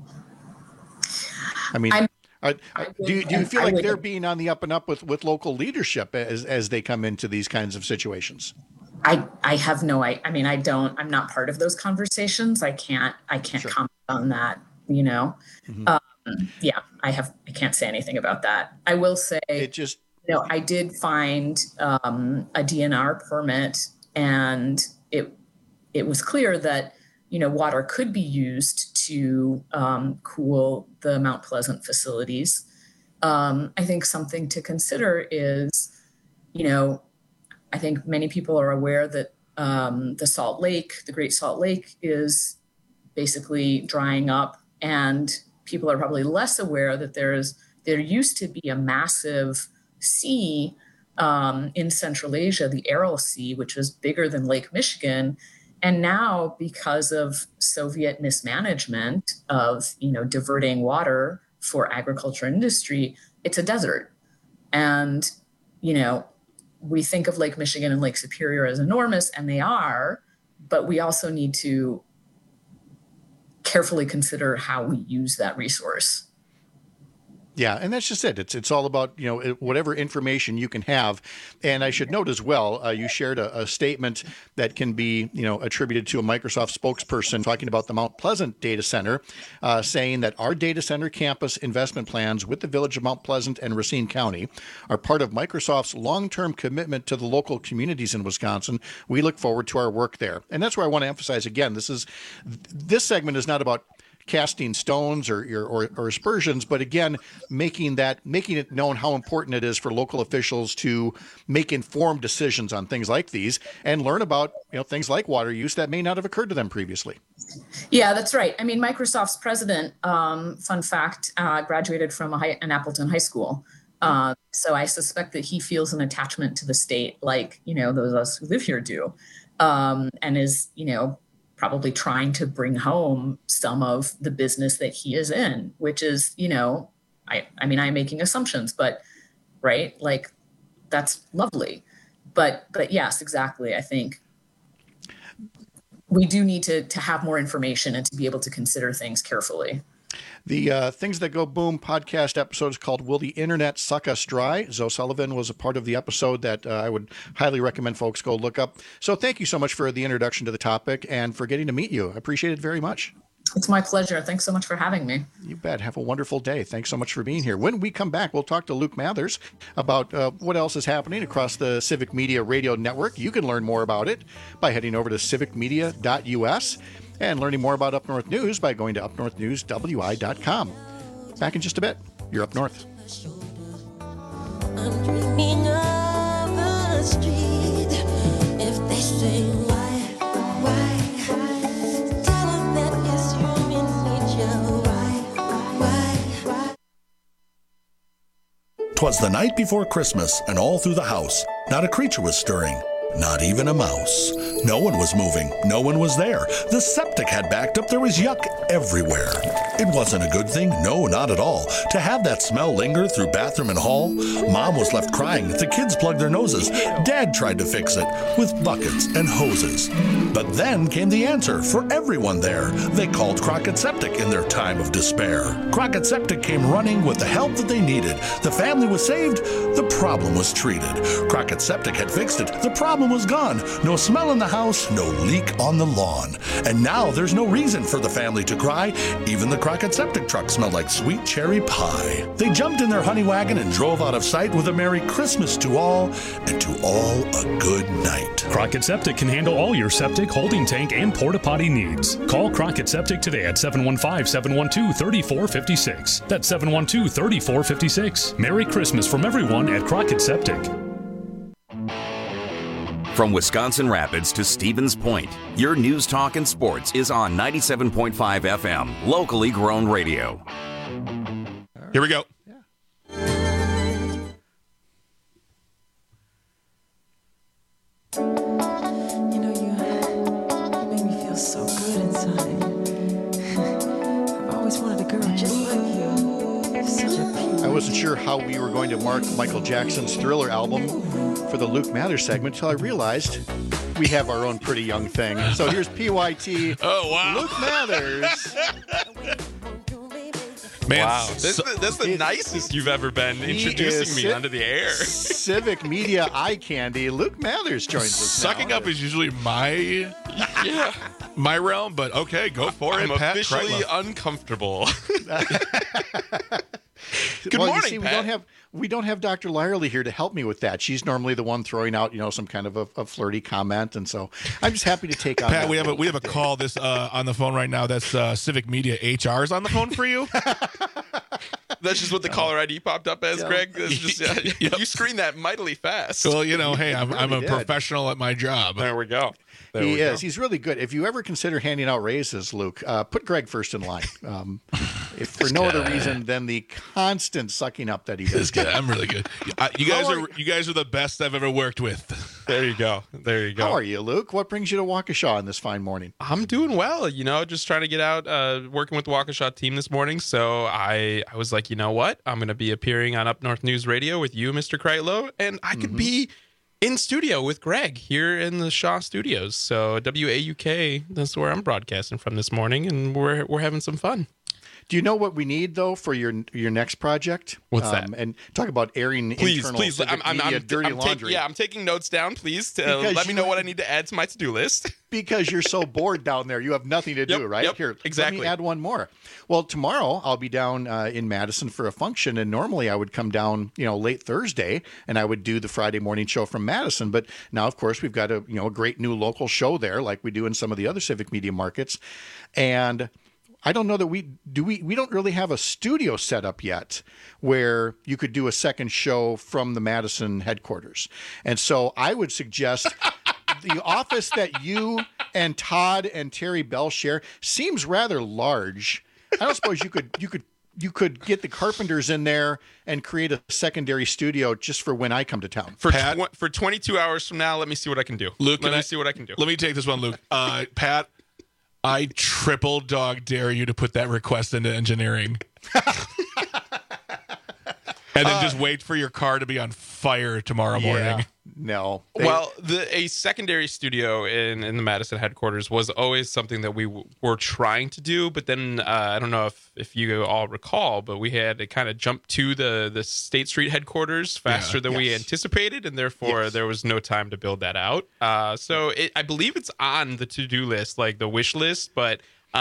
S16: I mean. I'm- Uh, do you, do you feel like they're being on the up and up with, with local leadership as as they come into these kinds of situations?
S3: I, I have no, I, I mean, I don't, I'm not part of those conversations. I can't, I can't sure. comment on that, you know? Mm-hmm. Um, yeah, I have, I can't say anything about that. I will say,
S16: it just,
S3: you know, I did find um, a D N R permit, and it, it was clear that, you know, water could be used to um, cool the Mount Pleasant facilities. Um, I think something to consider is, you know, I think many people are aware that um, the Salt Lake, the Great Salt Lake, is basically drying up, and people are probably less aware that there's there used to be a massive sea um, in Central Asia, the Aral Sea, which was bigger than Lake Michigan. And now, because of Soviet mismanagement of, you know, diverting water for agriculture and industry, it's a desert. And, you know, we think of Lake Michigan and Lake Superior as enormous, and they are, but we also need to carefully consider how we use that resource.
S16: Yeah, and that's just it. It's it's all about, you know, whatever information you can have. And I should note as well, uh, you shared a, a statement that can be, you know, attributed to a Microsoft spokesperson talking about the Mount Pleasant data center, uh, saying that our data center campus investment plans with the village of Mount Pleasant and Racine County are part of Microsoft's long-term commitment to the local communities in Wisconsin. We look forward to our work there. And that's where I want to emphasize again, this is this segment is not about casting stones or, or, or aspersions, but again, making that making it known how important it is for local officials to make informed decisions on things like these and learn about, you know, things like water use that may not have occurred to them previously.
S3: Yeah, that's right. I mean, Microsoft's president, um, fun fact, uh, graduated from a high, an Appleton high school. Uh, so I suspect that he feels an attachment to the state, like, you know, those of us who live here do, um, and is, you know, probably trying to bring home some of the business that he is in, which is, you know, I, I mean, I'm making assumptions, but right, like that's lovely. But, but yes, exactly. I think we do need to, to have more information and to be able to consider things carefully.
S16: The uh, Things That Go Boom podcast episode is called Will the Internet Suck Us Dry? Zoe Sullivan was a part of the episode that uh, I would highly recommend folks go look up. So thank you so much for the introduction to the topic and for getting to meet you. I appreciate it very much.
S3: It's my pleasure. Thanks so much for having me.
S16: You bet. Have a wonderful day. Thanks so much for being here. When we come back, we'll talk to Luke Mathers about uh, what else is happening across the Civic Media Radio Network. You can learn more about it by heading over to civic media dot u s. and learning more about Up North News by going to up north news w i dot com. Back in just a bit. You're Up North.
S4: I'm dreaming of a street. If they say why, why, tell them that it's human nature. Why, why, why?
S5: 'Twas the night before Christmas, and all through the house, not a creature was stirring. Not even a mouse. No one was moving. No one was there. The septic had backed up. There was yuck everywhere. It wasn't a good thing. No, not at all. To have that smell linger through bathroom and hall. Mom was left crying. The kids plugged their noses. Dad tried to fix it with buckets and hoses. But then came the answer for everyone there. They called Crockett Septic in their time of despair. Crockett Septic came running with the help that they needed. The family was saved. The problem was treated. Crockett Septic had fixed it. The problem was gone. No smell in the house, no leak on the lawn. And now there's no reason for the family to cry. Even the Crockett Septic truck smelled like sweet cherry pie. They jumped in their honey wagon and drove out of sight with a Merry Christmas to all, and to all a good night.
S6: Crockett Septic can handle all your septic, holding tank, and porta potty needs. Call Crockett Septic today at seven one five, seven one two, three four five six. That's seven one two, three four five six. Merry Christmas from everyone at Crockett Septic.
S7: From Wisconsin Rapids to Stevens Point, your news, talk, and sports is on ninety-seven point five F M, locally grown radio.
S17: Here we go.
S4: You know, you, you make me feel so good inside. I've always wanted a girl just like you. You're such a peach.
S16: I wasn't sure how we were going to mark Michael Jackson's Thriller album for the Luke Mathers segment until I realized we have our own pretty young thing. So here's P Y T.
S17: Oh, wow.
S16: Luke Mathers.
S17: Man,
S9: wow. This,
S17: so,
S9: is, this is the
S16: it,
S9: nicest you've ever been introducing me
S16: Civ-
S9: onto the air.
S16: Civic Media eye candy. Luke Mathers joins us
S17: Sucking
S16: now.
S17: up is usually my yeah, my realm, but okay, go for
S9: I'm
S17: it, Pat
S9: officially
S17: Kreitloff.
S9: uncomfortable.
S17: Good
S16: well,
S9: morning,
S16: you see,
S9: Pat.
S16: we don't have we don't have Doctor Lyerly here to help me with that. She's normally the one throwing out, you know, some kind of a, a flirty comment, and so I'm just happy to take on.
S17: Pat,
S16: that
S17: we have a
S16: role
S17: we have a
S16: today.
S17: call this uh, on the phone right now. That's uh, Civic Media H R's on the phone for you.
S9: That's just what the caller I D popped up as,
S16: Yeah.
S9: Greg. That's just, yeah,
S17: Yep.
S9: You screened that mightily fast.
S17: Well, you know, hey, I'm
S16: He
S17: I'm a
S16: really did.
S17: professional at my job.
S9: There we go. There
S16: He
S9: we
S16: is.
S9: Go.
S16: He's really good. If you ever consider handing out raises, Luke, uh, put Greg first in line. Um, if for no other reason than the constant sucking up that he does.
S17: This guy, I'm really good. I, you guys
S16: How
S17: are,
S16: are
S17: you guys are the best I've ever worked with.
S9: There you go. There you go.
S16: How are you, Luke? What brings you to Waukesha on this fine morning?
S9: I'm doing well, you know, just trying to get out, uh, working with the Waukesha team this morning. So I, I was like, you know what? I'm going to be appearing on Up North News Radio with you, Mister Kreitlow, and I could
S16: Mm-hmm.
S9: be in studio with Greg here in the Shaw Studios. So W A U K, that's where I'm broadcasting from this morning, and we're we're having some fun.
S16: Do you know what we need though for your your next project?
S9: What's that?
S16: And talk about airing
S9: Please,
S16: internal
S9: please,
S16: Civic
S9: I'm, I'm,
S16: Media
S9: I'm,
S16: dirty
S9: I'm
S16: laundry.
S9: Take, yeah, I'm taking notes down. Please uh,
S16: Because
S9: let me
S16: you-
S9: know what I need to add to my to-do list.
S16: Because you're so bored down there, you have nothing to do,
S9: Yep,
S16: right?
S9: yep,
S16: Here,
S9: exactly.
S16: Let me add one more. Well, tomorrow I'll be down uh, in Madison for a function, and normally I would come down, you know, late Thursday, and I would do the Friday morning show from Madison. But now, of course, we've got a you know a great new local show there, like we do in some of the other Civic Media markets, and I don't know that we do. We we don't really have a studio set up yet where you could do a second show from the Madison headquarters. And so I would suggest the office that you and Todd and Terry Bell share seems rather large. I don't suppose you could you could you could get the Carpenters in there and create a secondary studio just for when I come to town.
S9: For tw- for twenty-two hours from now, let me see what I can do.
S17: Luke,
S9: let me
S17: I,
S9: see what I can do.
S17: Let me take this one, Luke. Uh, Pat, I triple dog dare you to put that request into engineering. And then uh, just wait for your car to be on fire tomorrow morning.
S16: Yeah, no.
S9: They, well, the a secondary studio in, in the Madison headquarters was always something that we w- were trying to do. But then uh, I don't know if, if you all recall, but we had to kind of jump to the, the State Street headquarters faster yeah, than yes. we anticipated. And therefore, yes. there was no time to build that out. Uh, so it, I believe it's on the to-do list, like the wish list. But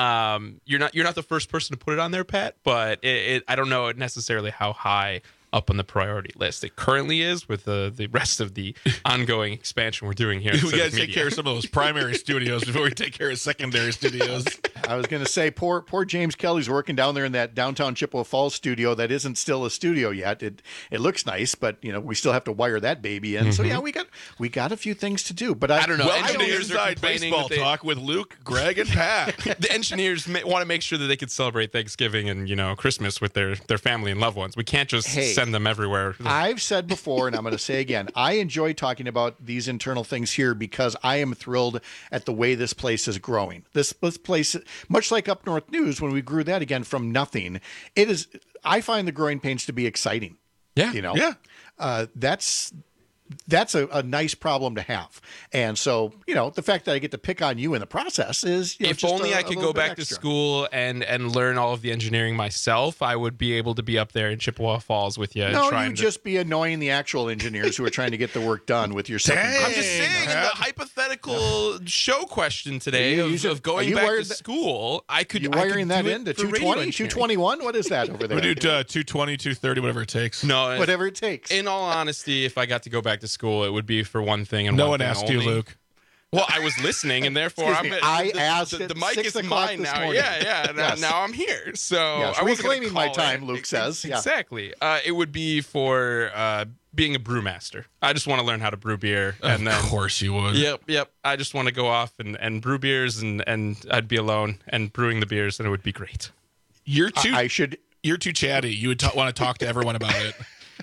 S9: um, you're not you're not the first person to put it on there, Pat. But it, it, I don't know necessarily how high up on the priority list it currently is with the, the rest of the ongoing expansion we're doing here.
S17: We got to take care of some of those primary studios before we take care of secondary studios.
S16: I was going to say, poor poor James Kelly's working down there in that downtown Chippewa Falls studio that isn't still a studio yet. It it looks nice, but you know we still have to wire that baby in. Mm-hmm. So yeah, we got we got a few things to do. But I,
S9: I don't know.
S17: Well,
S9: engineers
S17: are baseball
S9: they,
S17: talk with Luke, Greg, and Pat.
S9: The engineers may, want to make sure that they could celebrate Thanksgiving and you know Christmas with their their family and loved ones. We can't just
S16: hey.
S9: send them everywhere.
S16: I've said before, and I'm going to say again, I enjoy talking about these internal things here because I am thrilled at the way this place is growing. This, this place, much like Up North News, when we grew that again from nothing, it is. I find the growing pains to be exciting.
S9: Yeah,
S16: you know,
S17: yeah,
S16: uh, that's. That's a, a nice problem to have. And so, you know, the fact that I get to pick on you in the process is, you know,
S9: if
S16: just
S9: only
S16: a,
S9: I could go back extra. to school and, and learn all of the engineering myself, I would be able to be up there in Chippewa Falls with you.
S16: No,
S9: trying
S16: you'd
S9: to...
S16: just be annoying the actual engineers who are trying to get the work done with your second.
S9: Dang, I'm just saying, in the hypothetical show question today of,
S16: using,
S9: of going back to
S16: that,
S9: school, I could.
S16: You wiring
S9: I could
S16: that into two twenty, two twenty-one? What is that over there?
S17: We do uh, two twenty, two thirty, whatever it takes.
S9: No,
S16: whatever it takes.
S9: In all honesty, if I got to go back to school, it would be for one thing and
S17: no
S9: one
S17: one
S9: thing
S17: asked
S9: only.
S17: you, Luke.
S9: Well, I was listening, and therefore I'm.
S16: Me, I
S9: the,
S16: asked.
S9: The, the,
S16: the
S9: mic
S16: six
S9: is mine now.
S16: Morning.
S9: Yeah, yeah. Now,
S16: yes.
S9: now I'm here. So
S16: yes,
S9: I was
S16: reclaiming my time.
S9: It.
S16: Luke says
S9: yeah. exactly. Uh, it would be for uh, being a brewmaster. I just want to learn how to brew beer, and
S17: of
S9: then,
S17: course you would.
S9: Yep, yep. I just want to go off and, and brew beers, and, and I'd be alone and brewing the beers, and it would be great.
S17: You're too.
S16: I, I should.
S17: You're too chatty. You would t- want to talk to everyone about it.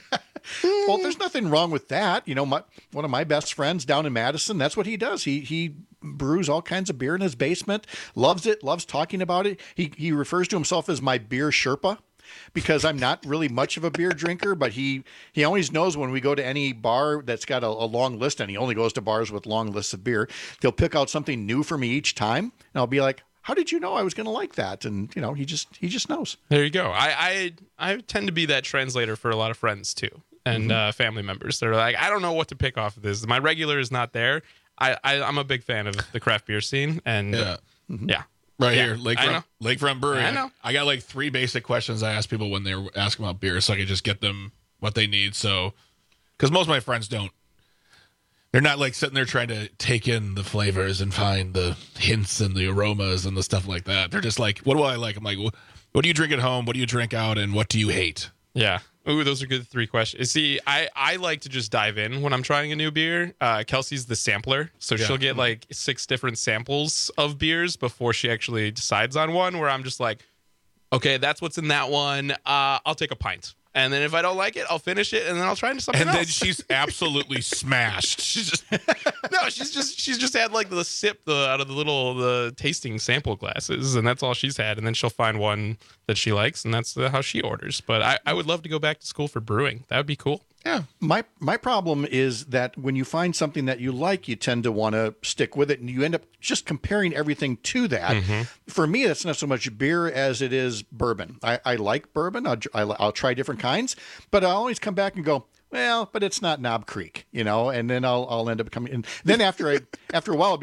S16: Well, there's nothing wrong with that. You know, my, one of my best friends down in Madison, that's what he does. He he brews all kinds of beer in his basement, loves it, loves talking about it. He he refers to himself as my beer Sherpa because I'm not really much of a beer drinker, but he he always knows when we go to any bar that's got a, a long list, and he only goes to bars with long lists of beer, they'll pick out something new for me each time, and I'll be like, how did you know I was going to like that? And, you know, he just he just knows.
S9: There you go. I, I, I tend to be that translator for a lot of friends, too, and mm-hmm. uh, family members. They're like, I don't know what to pick off of this. My regular is not there. I, I, I'm a big fan of the craft beer scene. And,
S17: yeah.
S9: Uh, mm-hmm. yeah.
S17: Right
S9: yeah,
S17: here, Lakefront, Lakefront Brewery.
S9: I know.
S17: I got like three basic questions I ask people when they're asking about beer so I can just get them what they need. So, because most of my friends don't. They're not like sitting there trying to take in the flavors and find the hints and the aromas and the stuff like that. They're just like, what do I like? I'm like, what do you drink at home? What do you drink out? And what do you hate?
S9: Yeah. Ooh, those are good three questions. See, I, I like to just dive in when I'm trying a new beer. Uh, Kelsey's the sampler, so yeah. she'll get like six different samples of beers before she actually decides on one, where I'm just like, okay, that's what's in that one. Uh, I'll take a pint. And then if I don't like it, I'll finish it, and then I'll try something
S17: and
S9: else.
S17: And then she's absolutely smashed. She's just
S9: no, she's just she's just had like the sip the out of the little the tasting sample glasses, and that's all she's had. And then she'll find one that she likes, and that's how she orders. But I, I would love to go back to school for brewing. That would be cool.
S16: Yeah. My my problem is that when you find something that you like, you tend to want to stick with it, and you end up just comparing everything to that. Mm-hmm. For me, that's not so much beer as it is bourbon. I, I like bourbon. I'll, I'll, I'll try different kinds, but I always come back and go, well, but it's not Knob Creek, you know, and then I'll I'll end up coming in. Then after I after a while, I'll be like,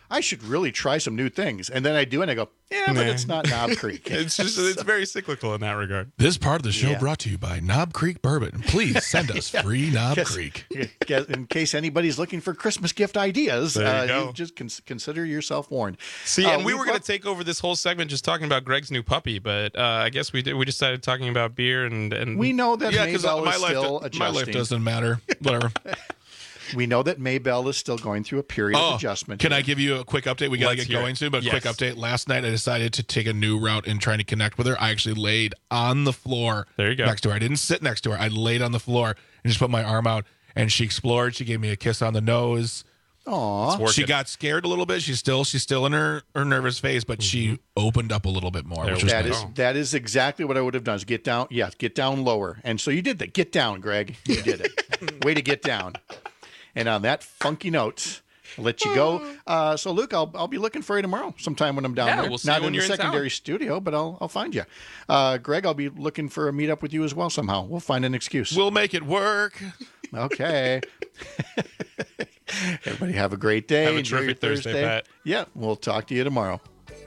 S16: I should really try some new things. And then I do, and I go, yeah, but
S9: Nah.
S16: it's not Knob Creek.
S9: It's just it's very cyclical in that regard.
S17: This part of the show
S16: Yeah.
S17: brought to you by Knob Creek Bourbon. Please send us
S16: Yeah.
S17: free Knob
S16: Guess-
S17: Creek.
S16: guess- In case anybody's looking for Christmas gift ideas,
S9: There you
S16: uh,
S9: go.
S16: just cons- consider yourself warned.
S9: See,
S16: Uh,
S9: and we
S16: we've
S9: were going
S16: got-
S9: to take over this whole segment just talking about Greg's new puppy, but uh, I guess we did. We decided talking about beer and and
S16: We know that
S17: Yeah, because
S16: Maybell
S17: my
S16: is
S17: life,
S16: still
S17: do- my life
S16: adjusting.
S17: doesn't matter. Whatever.
S16: We know that Maybell is still going through a period
S17: Oh,
S16: of adjustment.
S17: can
S16: here.
S17: I give you a quick update? We got to
S9: Let's
S17: get
S9: hear
S17: going
S9: it.
S17: soon, but
S9: Yes.
S17: quick update. Last night, I decided to take a new route in trying to connect with her. I actually laid on the floor
S9: There you go.
S17: next to her. I didn't sit next to her. I laid on the floor and just put my arm out, and she explored. She gave me a kiss on the nose.
S16: Aw.
S9: working.
S17: She got scared a little bit. She's still she's still in her, her nervous phase, but she opened up a little bit more,
S9: There
S17: which
S9: we
S17: was
S16: That
S17: nice.
S16: is that is exactly what I would have done. Is get down, yeah, get down lower. And so you did that. Get down, Greg. You did it. Way to get down. And on that funky note, I'll let you go. Uh, so Luke, I'll I'll be looking for you tomorrow, sometime when I'm down
S9: Yeah,
S16: there.
S9: we'll see
S16: Not
S9: you when
S16: in the
S9: you're in town.
S16: secondary studio, but I'll I'll find you. Uh, Greg, I'll be looking for a meetup with you as well somehow. We'll find an excuse.
S17: We'll make it work.
S16: Okay. Everybody have a great day.
S9: Have a
S16: Enjoy your
S9: terrific Thursday, Pat.
S16: Yeah, we'll talk to you tomorrow.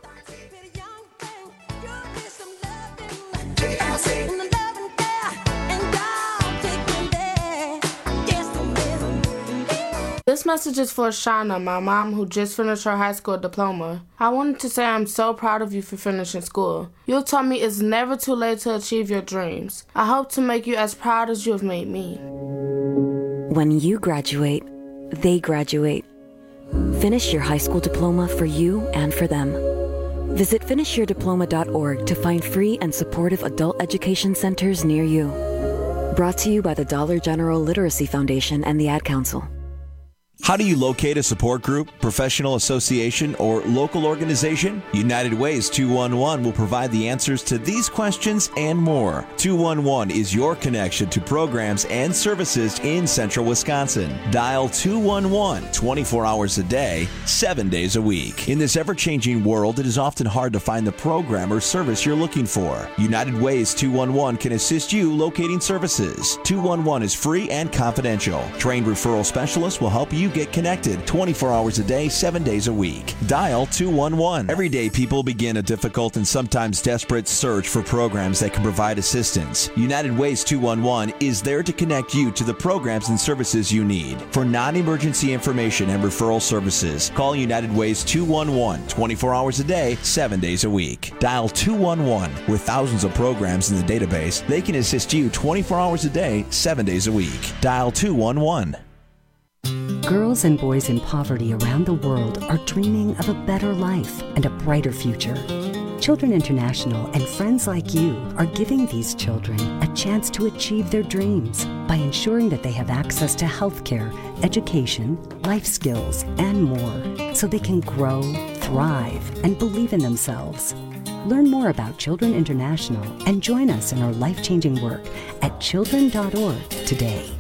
S8: This message is for Shauna, my mom, who just finished her high school diploma. I wanted to say I'm so proud of you for finishing school. You taught me it's never too late to achieve your dreams. I hope to make you as proud as you have made me.
S10: When you graduate, they graduate. Finish your high school diploma for you and for them. Visit finish your diploma dot org to find free and supportive adult education centers near you. Brought to you by the Dollar General Literacy Foundation and the Ad Council.
S11: How do you locate a support group, professional association, or local organization? United Ways two one one will provide the answers to these questions and more. two one one is your connection to programs and services in central Wisconsin. Dial two one one twenty-four hours a day, seven days a week. In this ever-changing world, it is often hard to find the program or service you're looking for. United Ways two one one can assist you locating services. two one one is free and confidential. Trained referral specialists will help you get connected twenty-four hours a day, seven days a week. Dial two one one. Every day, people begin a difficult and sometimes desperate search for programs that can provide assistance. United Ways two one one is there to connect you to the programs and services you need. For non-emergency information and referral services, call United Ways two one one twenty-four hours a day, seven days a week. Dial two one one. With thousands of programs in the database, they can assist you twenty-four hours a day, seven days a week. Dial two one one.
S12: Girls and boys in poverty around the world are dreaming of a better life and a brighter future. Children International and friends like you are giving these children a chance to achieve their dreams by ensuring that they have access to healthcare, education, life skills, and more, so they can grow, thrive, and believe in themselves. Learn more about Children International and join us in our life-changing work at children dot org today.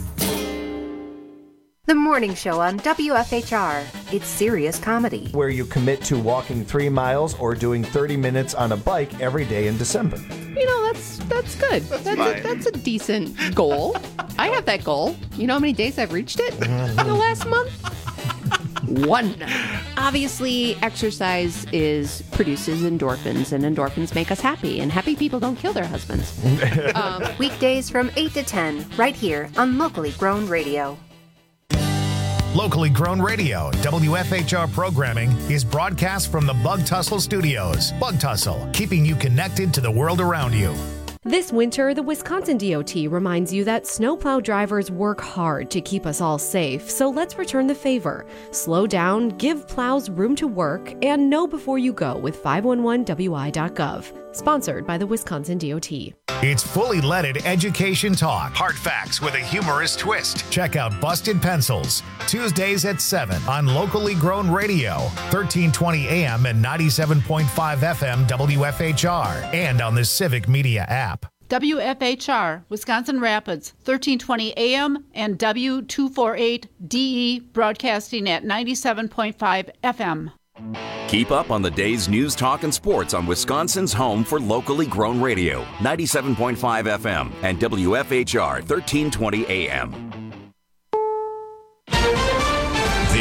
S13: The morning show on W F H R. It's serious comedy.
S15: Where you commit to walking three miles or doing thirty minutes on a bike every day in December.
S18: You know, that's that's good. That's, that's, a, that's a decent goal. I have that goal. You know how many days I've reached it in the last month? One. Obviously, exercise is produces endorphins, and endorphins make us happy, and happy people don't kill their husbands.
S13: um, Weekdays from eight to ten, right here on Locally Grown Radio.
S19: Locally Grown Radio, W F H R programming is broadcast from the Bug Tussle Studios. Bug Tussle, keeping you connected to the world around you.
S20: This winter, the Wisconsin D O T reminds you that snowplow drivers work hard to keep us all safe, so let's return the favor. Slow down, give plows room to work, and know before you go with five one one W I dot gov. Sponsored by the Wisconsin D O T.
S19: It's fully leaded education talk. Hard facts with a humorous twist. Check out Busted Pencils, Tuesdays at seven on Locally Grown Radio, thirteen twenty A M and ninety-seven point five F M W F H R, and on the Civic Media app.
S21: W F H R, Wisconsin Rapids, thirteen twenty A M and W two forty-eight D E, broadcasting at ninety-seven point five F M.
S7: Keep up on the day's news, talk, and sports on Wisconsin's home for locally grown radio, ninety-seven point five F M and W F H R thirteen twenty A M.
S30: This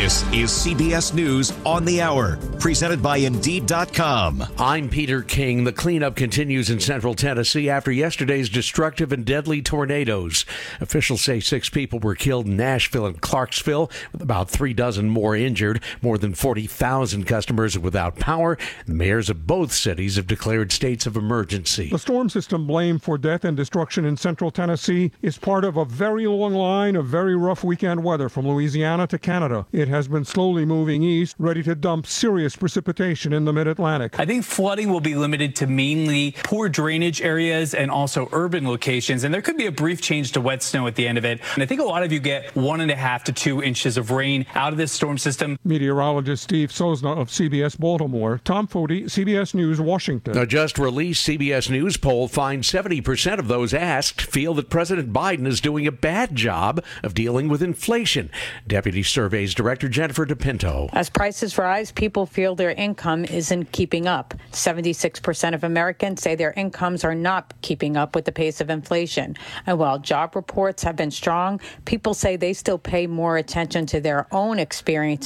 S1: This is C B S News on the Hour, presented by Indeed dot com.
S2: I'm Peter King. The cleanup continues in central Tennessee after yesterday's destructive and deadly tornadoes. Officials say six people were killed in Nashville and Clarksville, with about three dozen more injured. More than forty thousand customers are without power. The mayors of both cities have declared states of emergency.
S22: The storm system blamed for death and destruction in central Tennessee is part of a very long line of very rough weekend weather from Louisiana to Canada. It has been slowly moving east, ready to dump serious precipitation in the mid-Atlantic.
S23: I think flooding will be limited to mainly poor drainage areas and also urban locations, and there could be a brief change to wet snow at the end of it. And I think a lot of you get one and a half to two inches of rain out of this storm system.
S22: Meteorologist Steve Sosna of C B S Baltimore. Tom Foti, C B S News, Washington.
S2: A just released C B S News poll finds seventy percent of those asked feel that President Biden is doing a bad job of dealing with inflation. Deputy Surveys Director Jennifer DePinto.
S24: As prices rise, people feel their income isn't keeping up. seventy-six percent of Americans say their incomes are not keeping up with the pace of inflation. And while job reports have been strong, people say they still pay more attention to their own experience